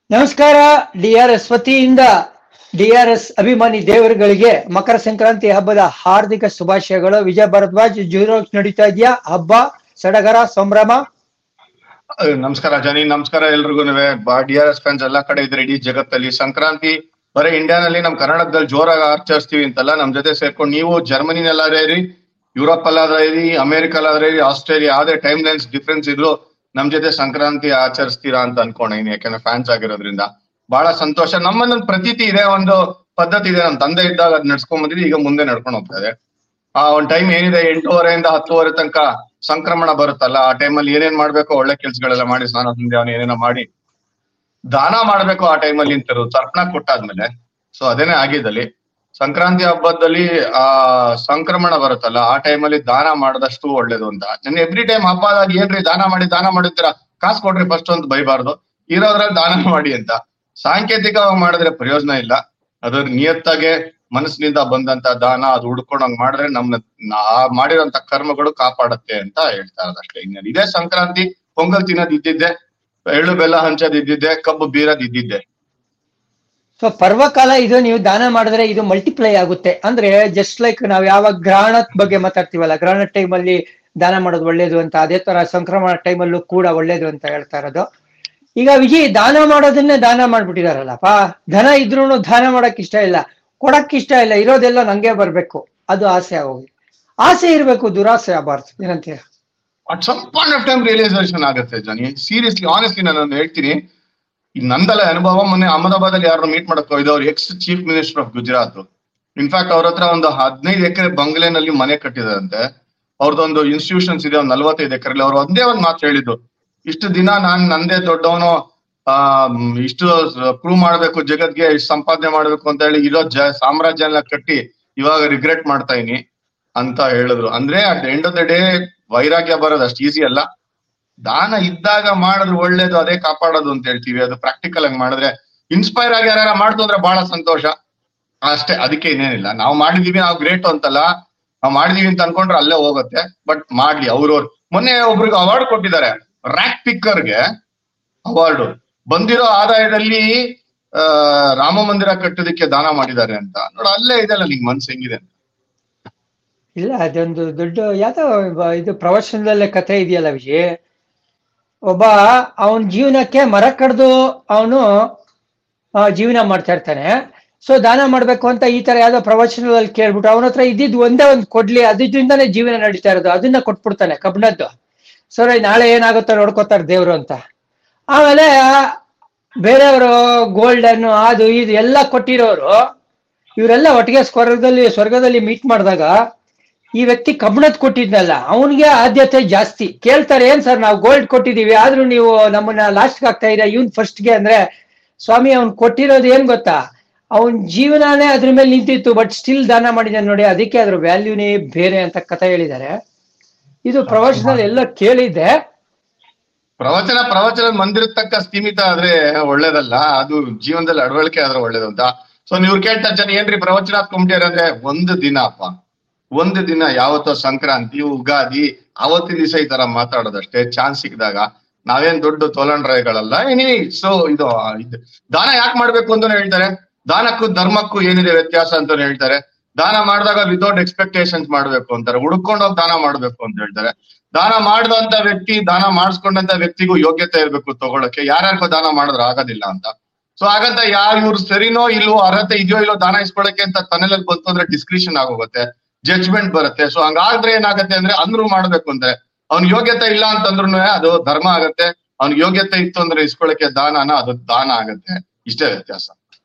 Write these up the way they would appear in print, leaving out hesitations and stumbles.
ನಮಸ್ಕಾರ. ಡಿಆರ್ಎಸ್ ವತಿಯಿಂದ ಡಿಆರ್ಎಸ್ ಅಭಿಮಾನಿ ದೇವರುಗಳಿಗೆ ಮಕರ ಸಂಕ್ರಾಂತಿ ಹಬ್ಬದ ಹಾರ್ದಿಕ ಶುಭಾಶಯಗಳು. ವಿಜಯ ಭರದ್ವಾಜ್ ಜೂರೋ ನಡೀತಾ ಇದೆಯಾ ಹಬ್ಬ ಸಡಗರ ಸಂಭ್ರಮ? ನಮಸ್ಕಾರ ಜನಿ, ನಮಸ್ಕಾರ ಎಲ್ರಿಗೂ. ಡಿಆರ್ಎಸ್ ಫ್ಯಾನ್ಸ್ ಎಲ್ಲಾ ಕಡೆ ಇದ್ರೆ ಇಡೀ ಜಗತ್ತಲ್ಲಿ ಸಂಕ್ರಾಂತಿ ಬರೀ ಇಂಡಿಯಾನಲ್ಲಿ ನಮ್ ಕರ್ನಾಟಕದಲ್ಲಿ ಜೋರಾಗಿ ಆಚರಿಸ್ತೀವಿ ಅಂತಲ್ಲ, ನಮ್ ಜೊತೆ ಸೇರ್ಕೊಂಡು ನೀವು ಜರ್ಮನಿನಲ್ಲಾದ್ರೆ ಇರಿ, ಯುರೋಪ್ ಅಲ್ಲಾದ್ರೆ ಇರಿ, ಅಮೆರಿಕಲ್ಲಾದ್ರೆ ಇರಿ, ಆಸ್ಟ್ರೇಲಿಯಾ ಯಾವ್ದೇ ಟೈಮ್ ಲೈನ್ಸ್ ಡಿಫ್ರೆನ್ಸ್ ಇದ್ರು ನಮ್ ಜೊತೆ ಸಂಕ್ರಾಂತಿ ಆಚರಿಸ್ತೀರಾ ಅಂತ ಅನ್ಕೊಂಡೀನಿ. ಯಾಕಂದ್ರೆ ಫ್ಯಾನ್ಸ್ ಆಗಿರೋದ್ರಿಂದ ಬಹಳ ಸಂತೋಷ. ನಮ್ಮನ್ನೊಂದು ಪ್ರತೀತಿ ಇದೆ, ಒಂದು ಪದ್ಧತಿ ಇದೆ, ನಮ್ ತಂದೆ ಇದ್ದಾಗ ಅದ್ ನಡ್ಸ್ಕೊಂಡ್ ಬಂದಿದ್ವಿ, ಈಗ ಮುಂದೆ ನಡ್ಕೊಂಡು ಹೋಗ್ತಾ ಇದೆ. ಆ ಒಂದ್ ಟೈಮ್ ಏನಿದೆ 8:30 10:00 ತನಕ ಸಂಕ್ರಮಣ ಬರುತ್ತಲ್ಲ, ಆ ಟೈಮಲ್ಲಿ ಏನೇನ್ ಮಾಡ್ಬೇಕು, ಒಳ್ಳೆ ಕೆಲ್ಸಗಳೆಲ್ಲ ಮಾಡಿ, ಸ್ನಾನ ಸಂಧ್ಯೆ ಅವನು ಏನೇನೋ ಮಾಡಿ ದಾನ ಮಾಡ್ಬೇಕು. ಆ ಟೈಮಲ್ಲಿ ಇಂತರು ತರ್ಪಣ ಕೊಟ್ಟಾದ್ಮೇಲೆ ಸೊ ಅದೇನೆ ಆಗಿದ್ದಲ್ಲಿ ಸಂಕ್ರಾಂತಿ ಹಬ್ಬದಲ್ಲಿ ಆ ಸಂಕ್ರಮಣ ಬರುತ್ತಲ್ಲ, ಆ ಟೈಮಲ್ಲಿ ದಾನ ಮಾಡಿದಷ್ಟು ಒಳ್ಳೇದು ಅಂತ. ನಾನು ಎವ್ರಿ ಟೈಮ್ ಹಬ್ಬ ಆದಾಗ ಏನ್ರಿ ದಾನ ಮಾಡಿರ್ತೀರಾ, ಕಾಸು ಕೊಡ್ರಿ ಫಸ್ಟ್ ಅಂತ ಬೈಬಾರ್ದು, ಇರೋದ್ರಲ್ಲಿ ದಾನ ಮಾಡಿ ಅಂತ. ಸಾಂಕೇತಿಕವಾಗಿ ಮಾಡಿದ್ರೆ ಪ್ರಯೋಜನ ಇಲ್ಲ, ಅದ್ರ ನಿಯತ್ತಾಗೆ ಮನಸ್ಸಿನಿಂದ ಬಂದಂತ ದಾನ ಅದು ಹುಡ್ಕೊಂಡಂಗ್ ಮಾಡಿದ್ರೆ ಮಾಡಿರೋಂತ ಕರ್ಮಗಳು ಕಾಪಾಡತ್ತೆ ಅಂತ ಹೇಳ್ತಾ ಇರೋದು ಅಷ್ಟೇ. ಇನ್ನ ಇದೇ ಸಂಕ್ರಾಂತಿ, ಪೊಂಗಲ್ ತಿನ್ನೋದ್ ಇದ್ದಿದ್ದೆ, ಎಳ್ಳು ಬೆಲ್ಲ ಹಂಚೋದ್ ಇದ್ದಿದ್ದೆ, ಕಬ್ಬು ಬೀರೋದ್ ಇದ್ದಿದ್ದೆ. ಸೊ ಪರ್ವಕಾಲ ಇದು, ನೀವು ದಾನ ಮಾಡಿದ್ರೆ ಇದು ಮಲ್ಟಿಪ್ಲೈ ಆಗುತ್ತೆ. ಅಂದ್ರೆ ಜಸ್ಟ್ ಲೈಕ್ ನಾವ್ ಯಾವಾಗ ಗ್ರಹಣದ ಬಗ್ಗೆ ಮಾತಾಡ್ತೀವಲ್ಲ, ಗ್ರಹಣ ಟೈಮಲ್ಲಿ ದಾನ ಮಾಡೋದು ಒಳ್ಳೇದು ಅಂತ, ಅದೇ ತರ ಸಂಕ್ರಮಣ ಟೈಮಲ್ಲೂ ಕೂಡ ಒಳ್ಳೇದು ಅಂತ ಹೇಳ್ತಾ ಇರೋದು. ಈಗ ವಿಜಯ್ ದಾನ ಮಾಡೋದನ್ನೇ ದಾನ ಮಾಡ್ಬಿಟ್ಟಿದಾರಲ್ಲಪ್ಪ. ಧನ ಇದ್ರೂನು ದಾನ ಮಾಡಕ್ ಇಷ್ಟ ಇಲ್ಲ, ಕೊಡಕ್ ಇಷ್ಟ ಇಲ್ಲ, ಇರೋದೆಲ್ಲ ನಂಗೆ ಬರ್ಬೇಕು, ಅದು ಆಸೆ ಆಗೋಗಿ. ಆಸೆ ಇರ್ಬೇಕು, ದುರಾಸೆ ಆಗಬಾರ್ದು. ಏನಂತೀರ? At some point of time realisation ಆಗುತ್ತೆ ಜನಿ. ಸೀರಿಯಸ್ಲಿ ಆನೆಸ್ಟ್ಲಿ ನಾನು ಹೇಳ್ತೀನಿ, ಈಗ ನಂದಲ್ಲ ಅನುಭವ. ಮೊನ್ನೆ ಅಹಮದಾಬಾದ್ ಅಲ್ಲಿ ಯಾರನ್ನ ಮೀಟ್ ಮಾಡಕ್ ಹೋಯ್ದು, ಅವ್ರು ex chief minister of Gujarat. In fact ಅವ್ರ ಹತ್ರ ಒಂದು 15 ಎಕರೆ ಬಂಗ್ಲೆನಲ್ಲಿ ಮನೆ ಕಟ್ಟಿದಾರಂತೆ. ಅವ್ರದ್ದೊಂದು ಇನ್ಸ್ಟಿಟ್ಯೂಷನ್ಸ್ ಇದೆ, ಒಂದು 45 ಎಕರೆಲಿ. ಅವ್ರು ಒಂದೇ ಒಂದ್ ಮಾತು ಹೇಳಿದ್ದು, ಇಷ್ಟು ದಿನ ನಾನ್ ನಂದೇ ದೊಡ್ಡವನು, ಇಷ್ಟು ಪ್ರೂವ್ ಮಾಡ್ಬೇಕು ಜಗತ್ಗೆ, ಇಷ್ಟು ಸಂಪಾದನೆ ಮಾಡ್ಬೇಕು ಅಂತ ಹೇಳಿ ಇರೋ ಸಾಮ್ರಾಜ್ಯ ಎಲ್ಲ ಕಟ್ಟಿ ಇವಾಗ ರಿಗ್ರೆಟ್ ಮಾಡ್ತಾ ಇದೀನಿ ಅಂತ ಹೇಳಿದ್ರು. ಅಂದ್ರೆ at end of the day ವೈರಾಗ್ಯ ಬರೋದು ಅಷ್ಟು ಈಸಿ ಅಲ್ಲ. ದಾನ ಇದ್ದಾಗ ಮಾಡಿದ್ರೆ ಒಳ್ಳೇದು, ಅದೇ ಕಾಪಾಡೋದು ಅಂತ ಹೇಳ್ತೀವಿ. ಅದು ಪ್ರಾಕ್ಟಿಕಲ್ ಆಗಿ ಮಾಡಿದ್ರೆ, ಇನ್ಸ್ಪೈರ್ ಆಗಿ ಯಾರು ಮಾಡ್ತು ಅಂದ್ರೆ ಬಹಳ ಸಂತೋಷ ಅಷ್ಟೇ. ಅದಕ್ಕೆ ಇನ್ನೇನಿಲ್ಲ, ನಾವು ಮಾಡಿದೀವಿ, ನಾವು ಗ್ರೇಟ್ ಅಂತಲ್ಲ, ನಾವು ಮಾಡಿದೀವಿ ಅಂತ ಅನ್ಕೊಂಡ್ರೆ ಅಲ್ಲೇ ಹೋಗುತ್ತೆ. ಬಟ್ ಮಾಡ್ಲಿ ಅವ್ರವ್ರು. ಮೊನ್ನೆ ಒಬ್ರಿಗೆ ಅವಾರ್ಡ್ ಕೊಟ್ಟಿದ್ದಾರೆ, ರ್ಯಾಕ್ ಪಿಕ್ಕರ್ಗೆ ಅವಾರ್ಡ್. ಬಂದಿರೋ ಆದಾಯದಲ್ಲಿ ರಾಮ ಮಂದಿರ ಕಟ್ಟೋದಕ್ಕೆ ದಾನ ಮಾಡಿದ್ದಾರೆ ಅಂತ ನೋಡ, ಅಲ್ಲೇ ಇದೆಲ್ಲ ನಿಂಗೆ ಮನ್ಸು ಹೆಂಗಿದೆ ಅಂತ. ಇಲ್ಲ, ಅದೊಂದು ದೊಡ್ಡ ಯಾವ್ದೋ ಇದು ಪ್ರವಚನದಲ್ಲೇ ಕಥೆ ಇದೆಯಲ್ಲ ವಿಜಯ್. ಒಬ್ಬ ಅವನ್ ಜೀವನಕ್ಕೆ ಮರ ಕಡ್ದು ಅವನು ಜೀವನ ಮಾಡ್ತಾ ಇರ್ತಾನೆ. ಸೊ ದಾನ ಮಾಡ್ಬೇಕು ಅಂತ ಈ ತರ ಯಾವ್ದೋ ಪ್ರವಚನದಲ್ಲಿ ಕೇಳ್ಬಿಟ್ಟು ಅವನ ಹತ್ರ ಇದ್ದಿದ್ದು ಒಂದೇ ಒಂದು ಕೊಡ್ಲಿ, ಅದರಿಂದಾನೇ ಜೀವನ ನಡೀತಾ ಇರೋದು, ಅದನ್ನ ಕೊಟ್ಬಿಡ್ತಾನೆ ಕಬ್ಬಣದ್ದು. ಸರಿ, ನಾಳೆ ಏನಾಗುತ್ತೋ ನೋಡ್ಕೋತಾರೆ ದೇವ್ರು ಅಂತ. ಆಮೇಲೆ ಬೇರೆಯವರು ಗೋಲ್ಡನ್ ಅದು ಇದು ಎಲ್ಲ ಕೊಟ್ಟಿರೋರು ಇವರೆಲ್ಲ ಒಟ್ಟಿಗೆ ಸ್ವರ್ಗದಲ್ಲಿ ಮೀಟ್ ಮಾಡಿದಾಗ ಈ ವ್ಯಕ್ತಿ ಕಬ್ಬಣದ್ ಕೊಟ್ಟಿದ್ನಲ್ಲ, ಅವನಿಗೆ ಆದ್ಯತೆ ಜಾಸ್ತಿ. ಕೇಳ್ತಾರೆ, ಏನ್ ಸರ್ ನಾವು ಗೋಲ್ಡ್ ಕೊಟ್ಟಿದೀವಿ, ಆದ್ರೂ ನೀವು ನಮ್ಮನ್ನ ಲಾಸ್ಟ್ಗೆ ಆಗ್ತಾ ಇದ್ದೀರಾ, ಇವನ್ ಫಸ್ಟ್ಗೆ. ಅಂದ್ರೆ ಸ್ವಾಮಿ ಅವ್ನ್ ಕೊಟ್ಟಿರೋದು ಏನ್ ಗೊತ್ತಾ, ಅವನ್ ಜೀವನಾನೇ ಅದ್ರ ಮೇಲೆ ನಿಂತಿತ್ತು, ಬಟ್ ಸ್ಟಿಲ್ ದಾನ ಮಾಡಿದಾನೆ ನೋಡಿ, ಅದಕ್ಕೆ ಅದ್ರ ವ್ಯಾಲ್ಯೂನೇ ಬೇರೆ ಅಂತ ಕಥೆ ಹೇಳಿದ್ದಾರೆ. ಇದು ಪ್ರವಚನದಲ್ಲಿ ಎಲ್ಲ ಕೇಳಿದ್ದೆ. ಪ್ರವಚನ ಮಂದಿರದ ತಕ್ಕ ಸೀಮಿತ ಆದ್ರೆ ಒಳ್ಳೇದಲ್ಲ, ಅದು ಜೀವನದಲ್ಲಿ ಅಳವಡಿಕೆ ಆದ್ರೆ ಒಳ್ಳೇದು ಅಂತ. ಸೊ ನೀವ್ ಕೇಳ್ತಾ ಜನ ಏನ್ರಿ ಪ್ರವಚನ ಹಾಕೊಂಡ್ಯಾರ ಅಂದ್ರೆ, ಒಂದು ದಿನ ಯಾವತ್ತೋ ಸಂಕ್ರಾಂತಿ ಉಗಾದಿ ಅವತ್ತಿನ ದಿವಸ ಈ ತರ ಮಾತಾಡೋದಷ್ಟೇ. ಚಾನ್ಸ್ ಸಿಕ್ಕಿದಾಗ ನಾವೇನ್ ದೊಡ್ಡ ತೋಲಂಡ್ರಾಯಿಗಳಲ್ಲ. ಸೊ ಇದು ದಾನ ಯಾಕೆ ಮಾಡ್ಬೇಕು ಅಂತಾನೆ ಹೇಳ್ತಾರೆ. ದಾನಕ್ಕೂ ಧರ್ಮಕ್ಕೂ ಏನಿದೆ ವ್ಯತ್ಯಾಸ ಅಂತಾನೆ ಹೇಳ್ತಾರೆ. ದಾನ ಮಾಡಿದಾಗ ವಿತೌಟ್ ಎಕ್ಸ್ಪೆಕ್ಟೇಷನ್ಸ್ ಮಾಡ್ಬೇಕು ಅಂತಾರೆ, ಹುಡ್ಕೊಂಡೋಗಿ ದಾನ ಮಾಡ್ಬೇಕು ಅಂತ ಹೇಳ್ತಾರೆ. ದಾನ ಮಾಡಿದಂತ ವ್ಯಕ್ತಿ, ದಾನ ಮಾಡಿಸ್ಕೊಂಡಂತ ವ್ಯಕ್ತಿಗೂ ಯೋಗ್ಯತೆ ಇರ್ಬೇಕು ತಗೊಳಕ್ಕೆ. ಯಾರ್ಯಾರಿಗೋ ದಾನ ಮಾಡಿದ್ರೆ ಆಗೋದಿಲ್ಲ ಅಂತ. ಸೊ ಹಾಗಂತ ಇವ್ರು ಸರಿನೋ ಇಲ್ವೋ, ಅರ್ಹತೆ ಇದೆಯೋ ಇಲ್ಲೋ ದಾನ ಇಸ್ಕೊಳಕ್ಕೆ ಅಂತ ತನ್ನೆಲ್ಲ ಬಂತು ಅಂದ್ರೆ ಡಿಸ್ಕ್ರಿಷನ್ ಆಗೋಗುತ್ತೆ, ಜಡ್ಜ್ಮೆಂಟ್ ಬರುತ್ತೆ. ಸೊ ಹಂಗಾದ್ರೆ ಏನಾಗುತ್ತೆ ಅಂದ್ರೆ, ಅಂದ್ರೂ ಮಾಡ್ಬೇಕು ಅಂದ್ರೆ ಅವ್ನ್ ಯೋಗ್ಯತೆ ಇಲ್ಲ ಅಂತಂದ್ರು ಅದು ಧರ್ಮ ಆಗತ್ತೆ, ಅವ್ನ್ ಯೋಗ್ಯತೆ ಇತ್ತು ಅಂದ್ರೆ ಇಸ್ಕೊಳಕ್ಕೆ ದಾನನ ಅದು ದಾನ ಆಗತ್ತೆ. ಇಷ್ಟೇ ವ್ಯತ್ಯಾಸ.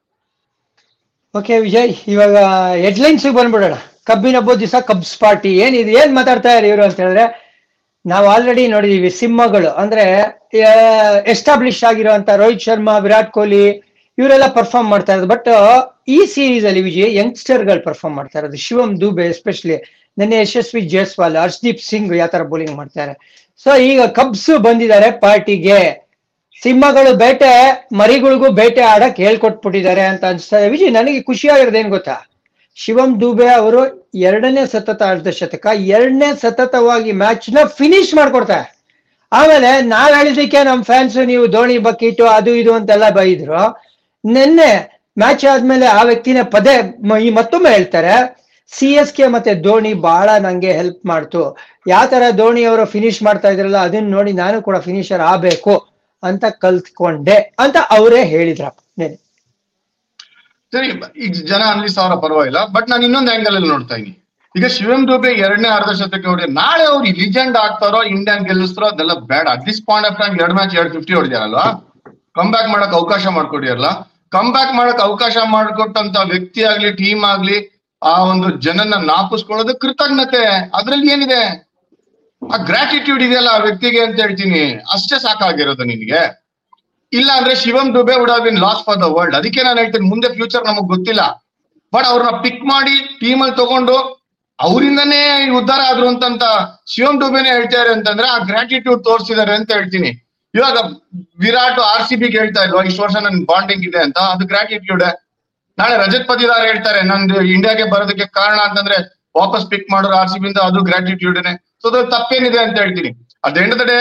ಓಕೆ ವಿಜಯ್, ಇವಾಗ ಹೆಡ್ಲೈನ್ಸ್ ಬಂದ್ಬಿಡೋಣ. ಕಬ್ಬಿನ ಹಬ್ಬದ ದಿವಸ ಕಬ್ಸ್ ಪಾರ್ಟಿ ಏನ್ ಮಾತಾಡ್ತಾ ಇದ್ದಾರೆ ಇವರು ಅಂತ ಹೇಳಿದ್ರೆ, ನಾವು ಆಲ್ರೆಡಿ ನೋಡಿದೀವಿ ಸಿಂಹಗಳು ಅಂದ್ರೆ ಎಸ್ಟಾಬ್ಲಿಷ್ ಆಗಿರುವಂತ ರೋಹಿತ್ ಶರ್ಮಾ, ವಿರಾಟ್ ಕೊಹ್ಲಿ ಇವರೆಲ್ಲ ಪರ್ಫಾರ್ಮ್ ಮಾಡ್ತಾ ಇರೋದು. ಬಟ್ ಈ ಸೀರೀಸ್ ಅಲ್ಲಿ ವಿಜಯ್ ಯಂಗ್ಸ್ಟರ್ ಗಳು ಪರ್ಫಾರ್ಮ್ ಮಾಡ್ತಾ ಇರೋದು. ಶಿವಮ್ ದುಬೆ ಎಸ್ಪೆಷಲಿ, ನೆನ್ನೆ ಯಶಸ್ವಿ ಜೈಸ್ವಾಲ್, ಹರ್ಷದೀಪ್ ಸಿಂಗ್ ಯಾವ ತರ ಬೌಲಿಂಗ್ ಮಾಡ್ತಾರೆ. ಸೊ ಈಗ ಕಬ್ಸ್ ಬಂದಿದ್ದಾರೆ ಪಾರ್ಟಿಗೆ. ಸಿಂಹಗಳು ಬೇಟೆ, ಮರಿಗಳಿಗೂ ಬೇಟೆ ಆಡಕ್ ಹೇಳ್ಕೊಟ್ಬಿಟ್ಟಿದ್ದಾರೆ ಅಂತ ಅನ್ಸ್ತಾರೆ ವಿಜಯ್. ನನಗೆ ಖುಷಿ ಆಗಿರೋದು ಏನ್ ಗೊತ್ತಾ, ಶಿವಮ್ ದುಬೆ ಅವರು 2ನೇ ಸತತ ಅರ್ಧಶತಕ, 2ನೇ ಸತತವಾಗಿ ಮ್ಯಾಚ್ ನ ಫಿನಿಶ್ ಮಾಡ್ಕೊಡ್ತಾರೆ. ಆಮೇಲೆ ನಾವ್ ಹೇಳಿದಕ್ಕೆ ನಮ್ ಫ್ಯಾನ್ಸ್ ನೀವು ಧೋನಿ ಬಕೀಟು ಅದು ಇದು ಅಂತೆಲ್ಲ ಬೈದ್ರು. ನಿನ್ನೆ ಮ್ಯಾಚ್ ಆದ್ಮೇಲೆ ಆ ವ್ಯಕ್ತಿನ ಮತ್ತೊಮ್ಮೆ ಹೇಳ್ತಾರೆ, CSK ಮತ್ತೆ ಧೋನಿ ಬಹಳ ನಂಗೆ ಹೆಲ್ಪ್ ಮಾಡ್ತು, ಯಾವ ತರ ಧೋನಿ ಅವರು ಫಿನಿಶ್ ಮಾಡ್ತಾ ಇದ್ರಲ್ಲ ಅದನ್ನ ನೋಡಿ ನಾನು ಕೂಡ ಫಿನಿಶರ್ ಆಗ್ಬೇಕು ಅಂತ ಕಲ್ತ್ಕೊಂಡೆ ಅಂತ ಅವರೇ ಹೇಳಿದ್ರಪ್ಪ ನೆನೆ. ಸರಿ, ಈಗ ಜನ ಅನ್ಲಿಸ್ ಅವರ ಪರವಾಗಿಲ್ಲ, ಬಟ್ ನಾನು ಇನ್ನೊಂದು ಆಂಗಲ್ ಅಲ್ಲಿ ನೋಡ್ತಾ ಇದೀನಿ. ಈಗ ಶಿವಮ್ ದುಬೆ 2ನೇ ಅರ್ಧಶತಕ ಹೊಡಿ, ನಾಳೆ ಅವ್ರು ಲಿಜೆಂಡ್ ಆಗ್ತಾರೋ ಇಂಡಿಯನ್ ಗೆಲ್ಲಿಸ್ತಾರೋ ಅದೆಲ್ಲ ಬೇಡ. At this point of time 2 match 250 ಹೊಡಿದಾರಲ್ವಾ, ಕಮ್ ಬ್ಯಾಕ್ ಮಾಡಕ್ ಅವಕಾಶ ಮಾಡ್ಕೊಡಿರಲ್ಲ. ಕಮ್ ಬ್ಯಾಕ್ ಮಾಡಕ್ ಅವಕಾಶ ಮಾಡ್ಕೊಟ್ಟಂತ ವ್ಯಕ್ತಿ ಆಗ್ಲಿ ಟೀಮ್ ಆಗ್ಲಿ ಆ ಒಂದು ಜನನ ನಾಪಿಸ್ಕೊಳ್ಳೋದು ಕೃತಜ್ಞತೆ, ಅದ್ರಲ್ಲಿ ಏನಿದೆ? ಆ ಗ್ರಾಟಿಟ್ಯೂಡ್ ಇದೆಯಲ್ಲ ಆ ವ್ಯಕ್ತಿಗೆ ಅಂತ ಹೇಳ್ತೀನಿ, ಅಷ್ಟೇ ಸಾಕಾಗಿರೋದು ನಿನ್ಗೆ. ಇಲ್ಲ ಅಂದ್ರೆ Shivam Dube would have been loss for the world. ಅದಕ್ಕೆ ನಾನು ಹೇಳ್ತೀನಿ ಮುಂದೆ ಫ್ಯೂಚರ್ ನಮಗ್ ಗೊತ್ತಿಲ್ಲ, ಬಟ್ ಅವ್ರನ್ನ ಪಿಕ್ ಮಾಡಿ ಟೀಮ್ ಅಲ್ಲಿ ತಗೊಂಡು ಅವರಿಂದನೇ ಉದ್ಧಾರ ಆದ್ರು ಅಂತ ಶಿವಮ್ ದುಬೆನೆ ಹೇಳ್ತಾರೆ ಅಂತಂದ್ರೆ ಆ ಗ್ರಾಟಿಟ್ಯೂಡ್ ತೋರಿಸಿದ್ದಾರೆ ಅಂತ ಹೇಳ್ತೀನಿ. ಇವಾಗ ವಿರಾಟ್ RCBಗೆ ಹೇಳ್ತಾ ಇಲ್ವಾ ಇಷ್ಟು ವರ್ಷ ನನ್ ಬಾಂಡಿಂಗ್ ಇದೆ ಅಂತ, ಅದು ಗ್ರಾಟಿಟ್ಯೂಡ್. ನಾಳೆ ರಜತ್ ಪತಿದಾರ್ ಹೇಳ್ತಾರೆ ನಂದು ಇಂಡಿಯಾಗೆ ಬರೋದಕ್ಕೆ ಕಾರಣ ಅಂತಂದ್ರೆ ವಾಪಸ್ ಪಿಕ್ ಮಾಡೋರು RCB ಇಂದ, ಅದು ಗ್ರಾಟಿಟ್ಯೂಡ್ನೆ. ಸೊ ಅದ್ರಲ್ಲಿ ತಪ್ಪೇನಿದೆ ಅಂತ ಹೇಳ್ತೀನಿ. At end of the day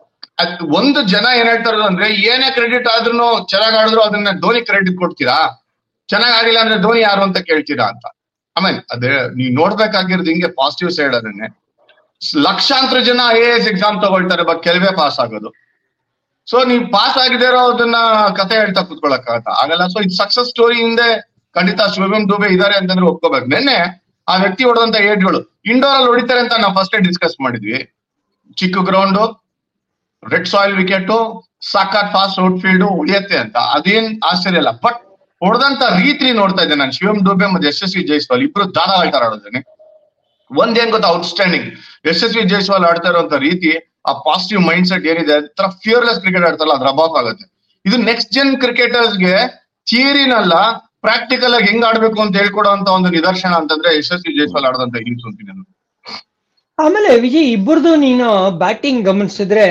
ಒಂದು ಜನ ಏನ್ ಹೇಳ್ತಾರೋ ಅಂದ್ರೆ ಏನೇ ಕ್ರೆಡಿಟ್ ಆದ್ರೂ ಚೆನ್ನಾಗ್ ಆಡಿದ್ರು ಅದನ್ನ ಧೋನಿ ಕ್ರೆಡಿಟ್ ಕೊಡ್ತೀರಾ, ಚೆನ್ನಾಗ್ ಆಗಿಲ್ಲ ಅಂದ್ರೆ ಧೋನಿ ಯಾರು ಅಂತ ಕೇಳ್ತೀರಾ ಅಂತ. ಆಮೇಲೆ ಅದೇ ನೀವ್ ನೋಡ್ಬೇಕಾಗಿರೋದು ಹಿಂಗೆ ಪಾಸಿಟಿವ್ ಸೈಡ್ ಅದನ್ನೇ. ಲಕ್ಷಾಂತರ ಜನ IAS ಎಕ್ಸಾಮ್ ತಗೊಳ್ತಾರೆ, ಬಟ್ ಕೆಲವೇ ಪಾಸ್ ಆಗೋದು. ಸೊ ನೀವ್ ಪಾಸ್ ಆಗಿದೇ ಅದನ್ನ ಕತೆ ಹೇಳ್ತಾ ಕುತ್ಕೊಳಕ್ಕಾಗತ್ತ ಆಗಲ್ಲ. ಸೊ ಇದು ಸಕ್ಸಸ್ ಸ್ಟೋರಿ ಹಿಂದೆ ಖಂಡಿತ ಶಿವಮ್ ದುಬೆ ಇದಾರೆ ಅಂತಂದ್ರೆ ಒಪ್ಕೋಬೇಕು. ನಿನ್ನೆ ಆ ವ್ಯಕ್ತಿ ಹೊಡೆದಂತ ಏಟ್ಗಳು ಇಂಡೋರ್ ಅಲ್ಲಿ ಹೊಡಿತಾರೆ ಅಂತ ನಾವು ಫಸ್ಟ್ ಡಿಸ್ಕಸ್ ಮಾಡಿದ್ವಿ. ಚಿಕ್ಕ ಗ್ರೌಂಡ್, ರೆಡ್ ಸಾಯಿಲ್ ವಿಕೆಟ್, ಸಾಕಾತ್ ಫಾಸ್ಟ್ ಔಟ್ ಫೀಲ್ಡ್ ಹೊಡಿಯತ್ತೆ ಅಂತ, ಅದೇನ್ ಆಶ್ಚರ್ಯ ಇಲ್ಲ. ಬಟ್ ಹೊಡೆದಂತ ರೀತಿ ನೋಡ್ತಾ ಇದ್ದೆ ನಾನು, ಶಿವಮ್ ದುಬೆ ಮತ್ತೆ ಯಶಸ್ವಿ ಜೈಸ್ವಾಲ್ ಇಬ್ರು ದಾದಾ ಆಡ್ತಾರ ಆಡೋದೇನೆ. ಒಂದೇನ್ ಗೊತ್ತಾ, ಔಟ್ಸ್ಟ್ಯಾಂಡಿಂಗ್. ಯಶಸ್ವಿ ಜೈಸ್ವಾಲ್ ಆಡ್ತಾ ಇರುವಂತ ರೀತಿ, ಆ ಪಾಸಿಟಿವ್ ಮೈಂಡ್ ಸೆಟ್ ಏನಿದೆ, ತರ ಫಿಯರ್ಲೆಸ್ ಕ್ರಿಕೆಟ್ ಆಡ್ತಾರಲ್ಲ, ಅದ್ರ ಅಭಾವ ಆಗುತ್ತೆ. ಇದು ನೆಕ್ಸ್ಟ್ ಜನ್ ಕ್ರಿಕೆಟರ್ಸ್ಗೆ ಥಿಯರಿನಲ್ಲ ಪ್ರಾಕ್ಟಿಕಲ್ ಆಗಿ ಹೆಂಗ್ ಆಡ್ಬೇಕು ಅಂತ ಹೇಳ್ಕೊಡುವಂತ ಒಂದು ನಿದರ್ಶನ ಅಂತಂದ್ರೆ ಯಶಸ್ವಿ ಜೈಸ್ವಾಲ್ ಆಡದಂತ ಇನ್ನಿಂಗ್ಸ್ ಅಂತೀನಿ ನಾನು. ಆಮೇಲೆ ವಿಜಯ್ ಇಬ್ಬರದು ನೀನು ಬ್ಯಾಟಿಂಗ್ ಗಮನಿಸಿದ್ರೆ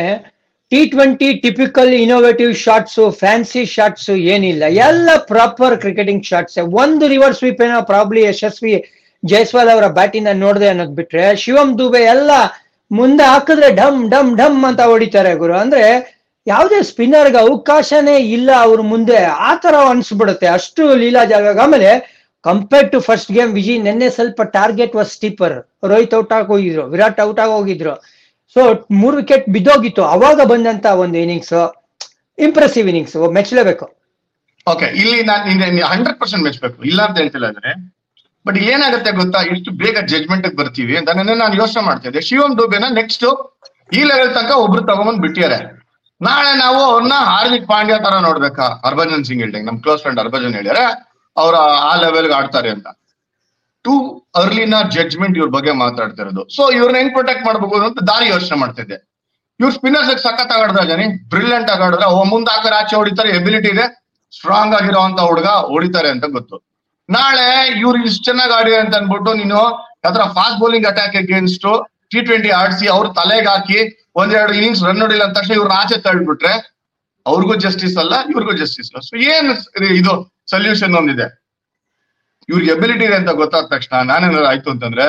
T20 typical innovative shots, fancy shots ಏನಿಲ್ಲ, ಎಲ್ಲ ಪ್ರಾಪರ್ ಕ್ರಿಕೆಟಿಂಗ್ ಶಾಟ್ಸ್. ಒಂದು ರಿವರ್ಸ್ ಸ್ವೀಪ್ ಏನೋ ಪ್ರಾಬ್ಲಿ ಯಶಸ್ವಿ ಜೈಸ್ವಾಲ್ ಅವರ ಬ್ಯಾಟಿಂದ ನೋಡ್ದೆ ಅನ್ನೋದ್ ಬಿಟ್ರೆ, ಶಿವಮ್ ದುಬೆ ಎಲ್ಲ ಮುಂದೆ ಹಾಕಿದ್ರೆ ಢಮ್ ಢಮ್ ಢಮ್ ಅಂತ ಹೊಡಿತಾರೆ ಗುರು. ಅಂದ್ರೆ ಯಾವುದೇ ಸ್ಪಿನ್ನರ್ಗೆ ಅವಕಾಶನೇ ಇಲ್ಲ ಅವ್ರ ಮುಂದೆ, ಆ ತರ ಅನ್ಸ್ಬಿಡುತ್ತೆ, ಅಷ್ಟು ಲೀಲಾ ಜಾಗ. ಆಮೇಲೆ compared to first game Vijay ನಿನ್ನೆ ಸ್ವಲ್ಪ target was steeper. Rohit out ಆಗಿ ಹೋಗಿದ್ರು, ವಿರಾಟ್ ಔಟ್ ಆಗಿ ಹೋಗಿದ್ರು. ಸೊ 3 ವಿಕೆಟ್ ಬಿದ್ದೋಗಿತ್ತು. ಅವಾಗ ಬಂದಂತ ಒಂದು ಇನ್ನಿಂಗ್ಸ್ ಇಂಪ್ರೆಸಿವ್ ಇನ್ನಿಂಗ್ಸ್, ಮೆಚ್ಚಲೇಬೇಕು. ಓಕೆ, ಇಲ್ಲಿ ನಾನು 100% ಮೆಚ್ಚಬೇಕು, ಇಲ್ಲ ಅಂತ ಹೇಳ್ತಿಲ್ಲ ಅಂದ್ರೆ. ಬಟ್ ಏನಾಗುತ್ತೆ ಗೊತ್ತಾ, ಇಷ್ಟು ಬೇಗ ಜಡ್ಜ್ಮೆಂಟ್ ಬರ್ತೀವಿ ಅಂತ ನಾನು ಯೋಚನೆ ಮಾಡ್ತಾ ಇದ್ದೆ. ಶಿವಮ್ ದುಬೆನ ನೆಕ್ಸ್ಟ್ ಈ ಲೆವೆಲ್ ತನಕ ಒಬ್ರು ತಗೊಂಡ್ಬಂದ್ ಬಿಟ್ಟಿದ್ದಾರೆ. ನಾಳೆ ನಾವು ಅವ್ರನ್ನ ಹಾರ್ದಿಕ್ ಪಾಂಡ್ಯ ತರ ನೋಡ್ಬೇಕಾ? ಹರ್ಭಜನ್ ಸಿಂಗ್ ಹೇಳ್ದಂಗೆ, ನಮ್ ಕ್ಲೋಸ್ ಫ್ರೆಂಡ್ ಹರ್ಭಜನ್ ಹೇಳ್ಯಾರ ಅವ್ರ ಆ ಲೆವೆಲ್ಗೆ ಆಡ್ತಾರೆ ಅಂತ. ಟು ಅರ್ಲಿನ ಜಡ್ಜ್ಮೆಂಟ್ ಇವ್ರ ಬಗ್ಗೆ ಮಾತಾಡ್ತಿರೋದು. ಸೊ ಇವ್ರನ್ನ ಹೆಂಗ್ ಪ್ರೊಟೆಕ್ಟ್ ಮಾಡ್ಬೇಕು ಅಂತ ದಾರಿ ಯೋಚನೆ ಮಾಡ್ತಿದ್ದೆ. ಇವ್ರ ಸ್ಪಿನ್ನರ್ಸ್ ಸಖತ್ ಆಗಾಡ್ದ ಜನಿ, ಬ್ರಿಲಿಯಂಟ್ ಆಗಾಡಿದ್ರೆ ಮುಂದೆ ಹಾಕರ್ ಆಚೆ ಹೊಡಿತಾರೆ, ಎಬಿಲಿಟಿ ಇದೆ, ಸ್ಟ್ರಾಂಗ್ ಆಗಿರೋಂತ ಹುಡುಗ ಹೊಡಿತಾರೆ ಅಂತ ಗೊತ್ತು. ನಾಳೆ ಇವ್ರು ಇಷ್ಟು ಚೆನ್ನಾಗಿ ಆಡಿ ಅಂತ ಅನ್ಬಿಟ್ಟು ನೀನು ಯಾವ್ದಾರ fast bowling attack against T20 ಆಡಿಸಿ ಅವ್ರ ತಲೆಗೆ ಹಾಕಿ 1-2 ಇನ್ನಿಂಗ್ಸ್ ರನ್ ನೋಡಿಲ್ಲ ಅಂದ ತಕ್ಷಣ ಇವ್ರನ್ನ ಆಚೆ ತಳ್ಬಿಟ್ರೆ ಅವ್ರಿಗೂ ಜಸ್ಟಿಸ್ ಅಲ್ಲ, ಇವ್ರಿಗೂ ಜಸ್ಟಿಸ್ ಅಲ್ಲ. ಸೊ ಏನ್ ಇದು ಸೊಲ್ಯೂಷನ್ ಒಂದಿದೆ, ಇವ್ರಿಗೆ ಎಬಿಲಿಟಿ ಇದೆ ಅಂತ ಗೊತ್ತಾದ ತಕ್ಷಣ ನಾನೇನಾದ್ರು ಆಯ್ತು ಅಂತಂದ್ರೆ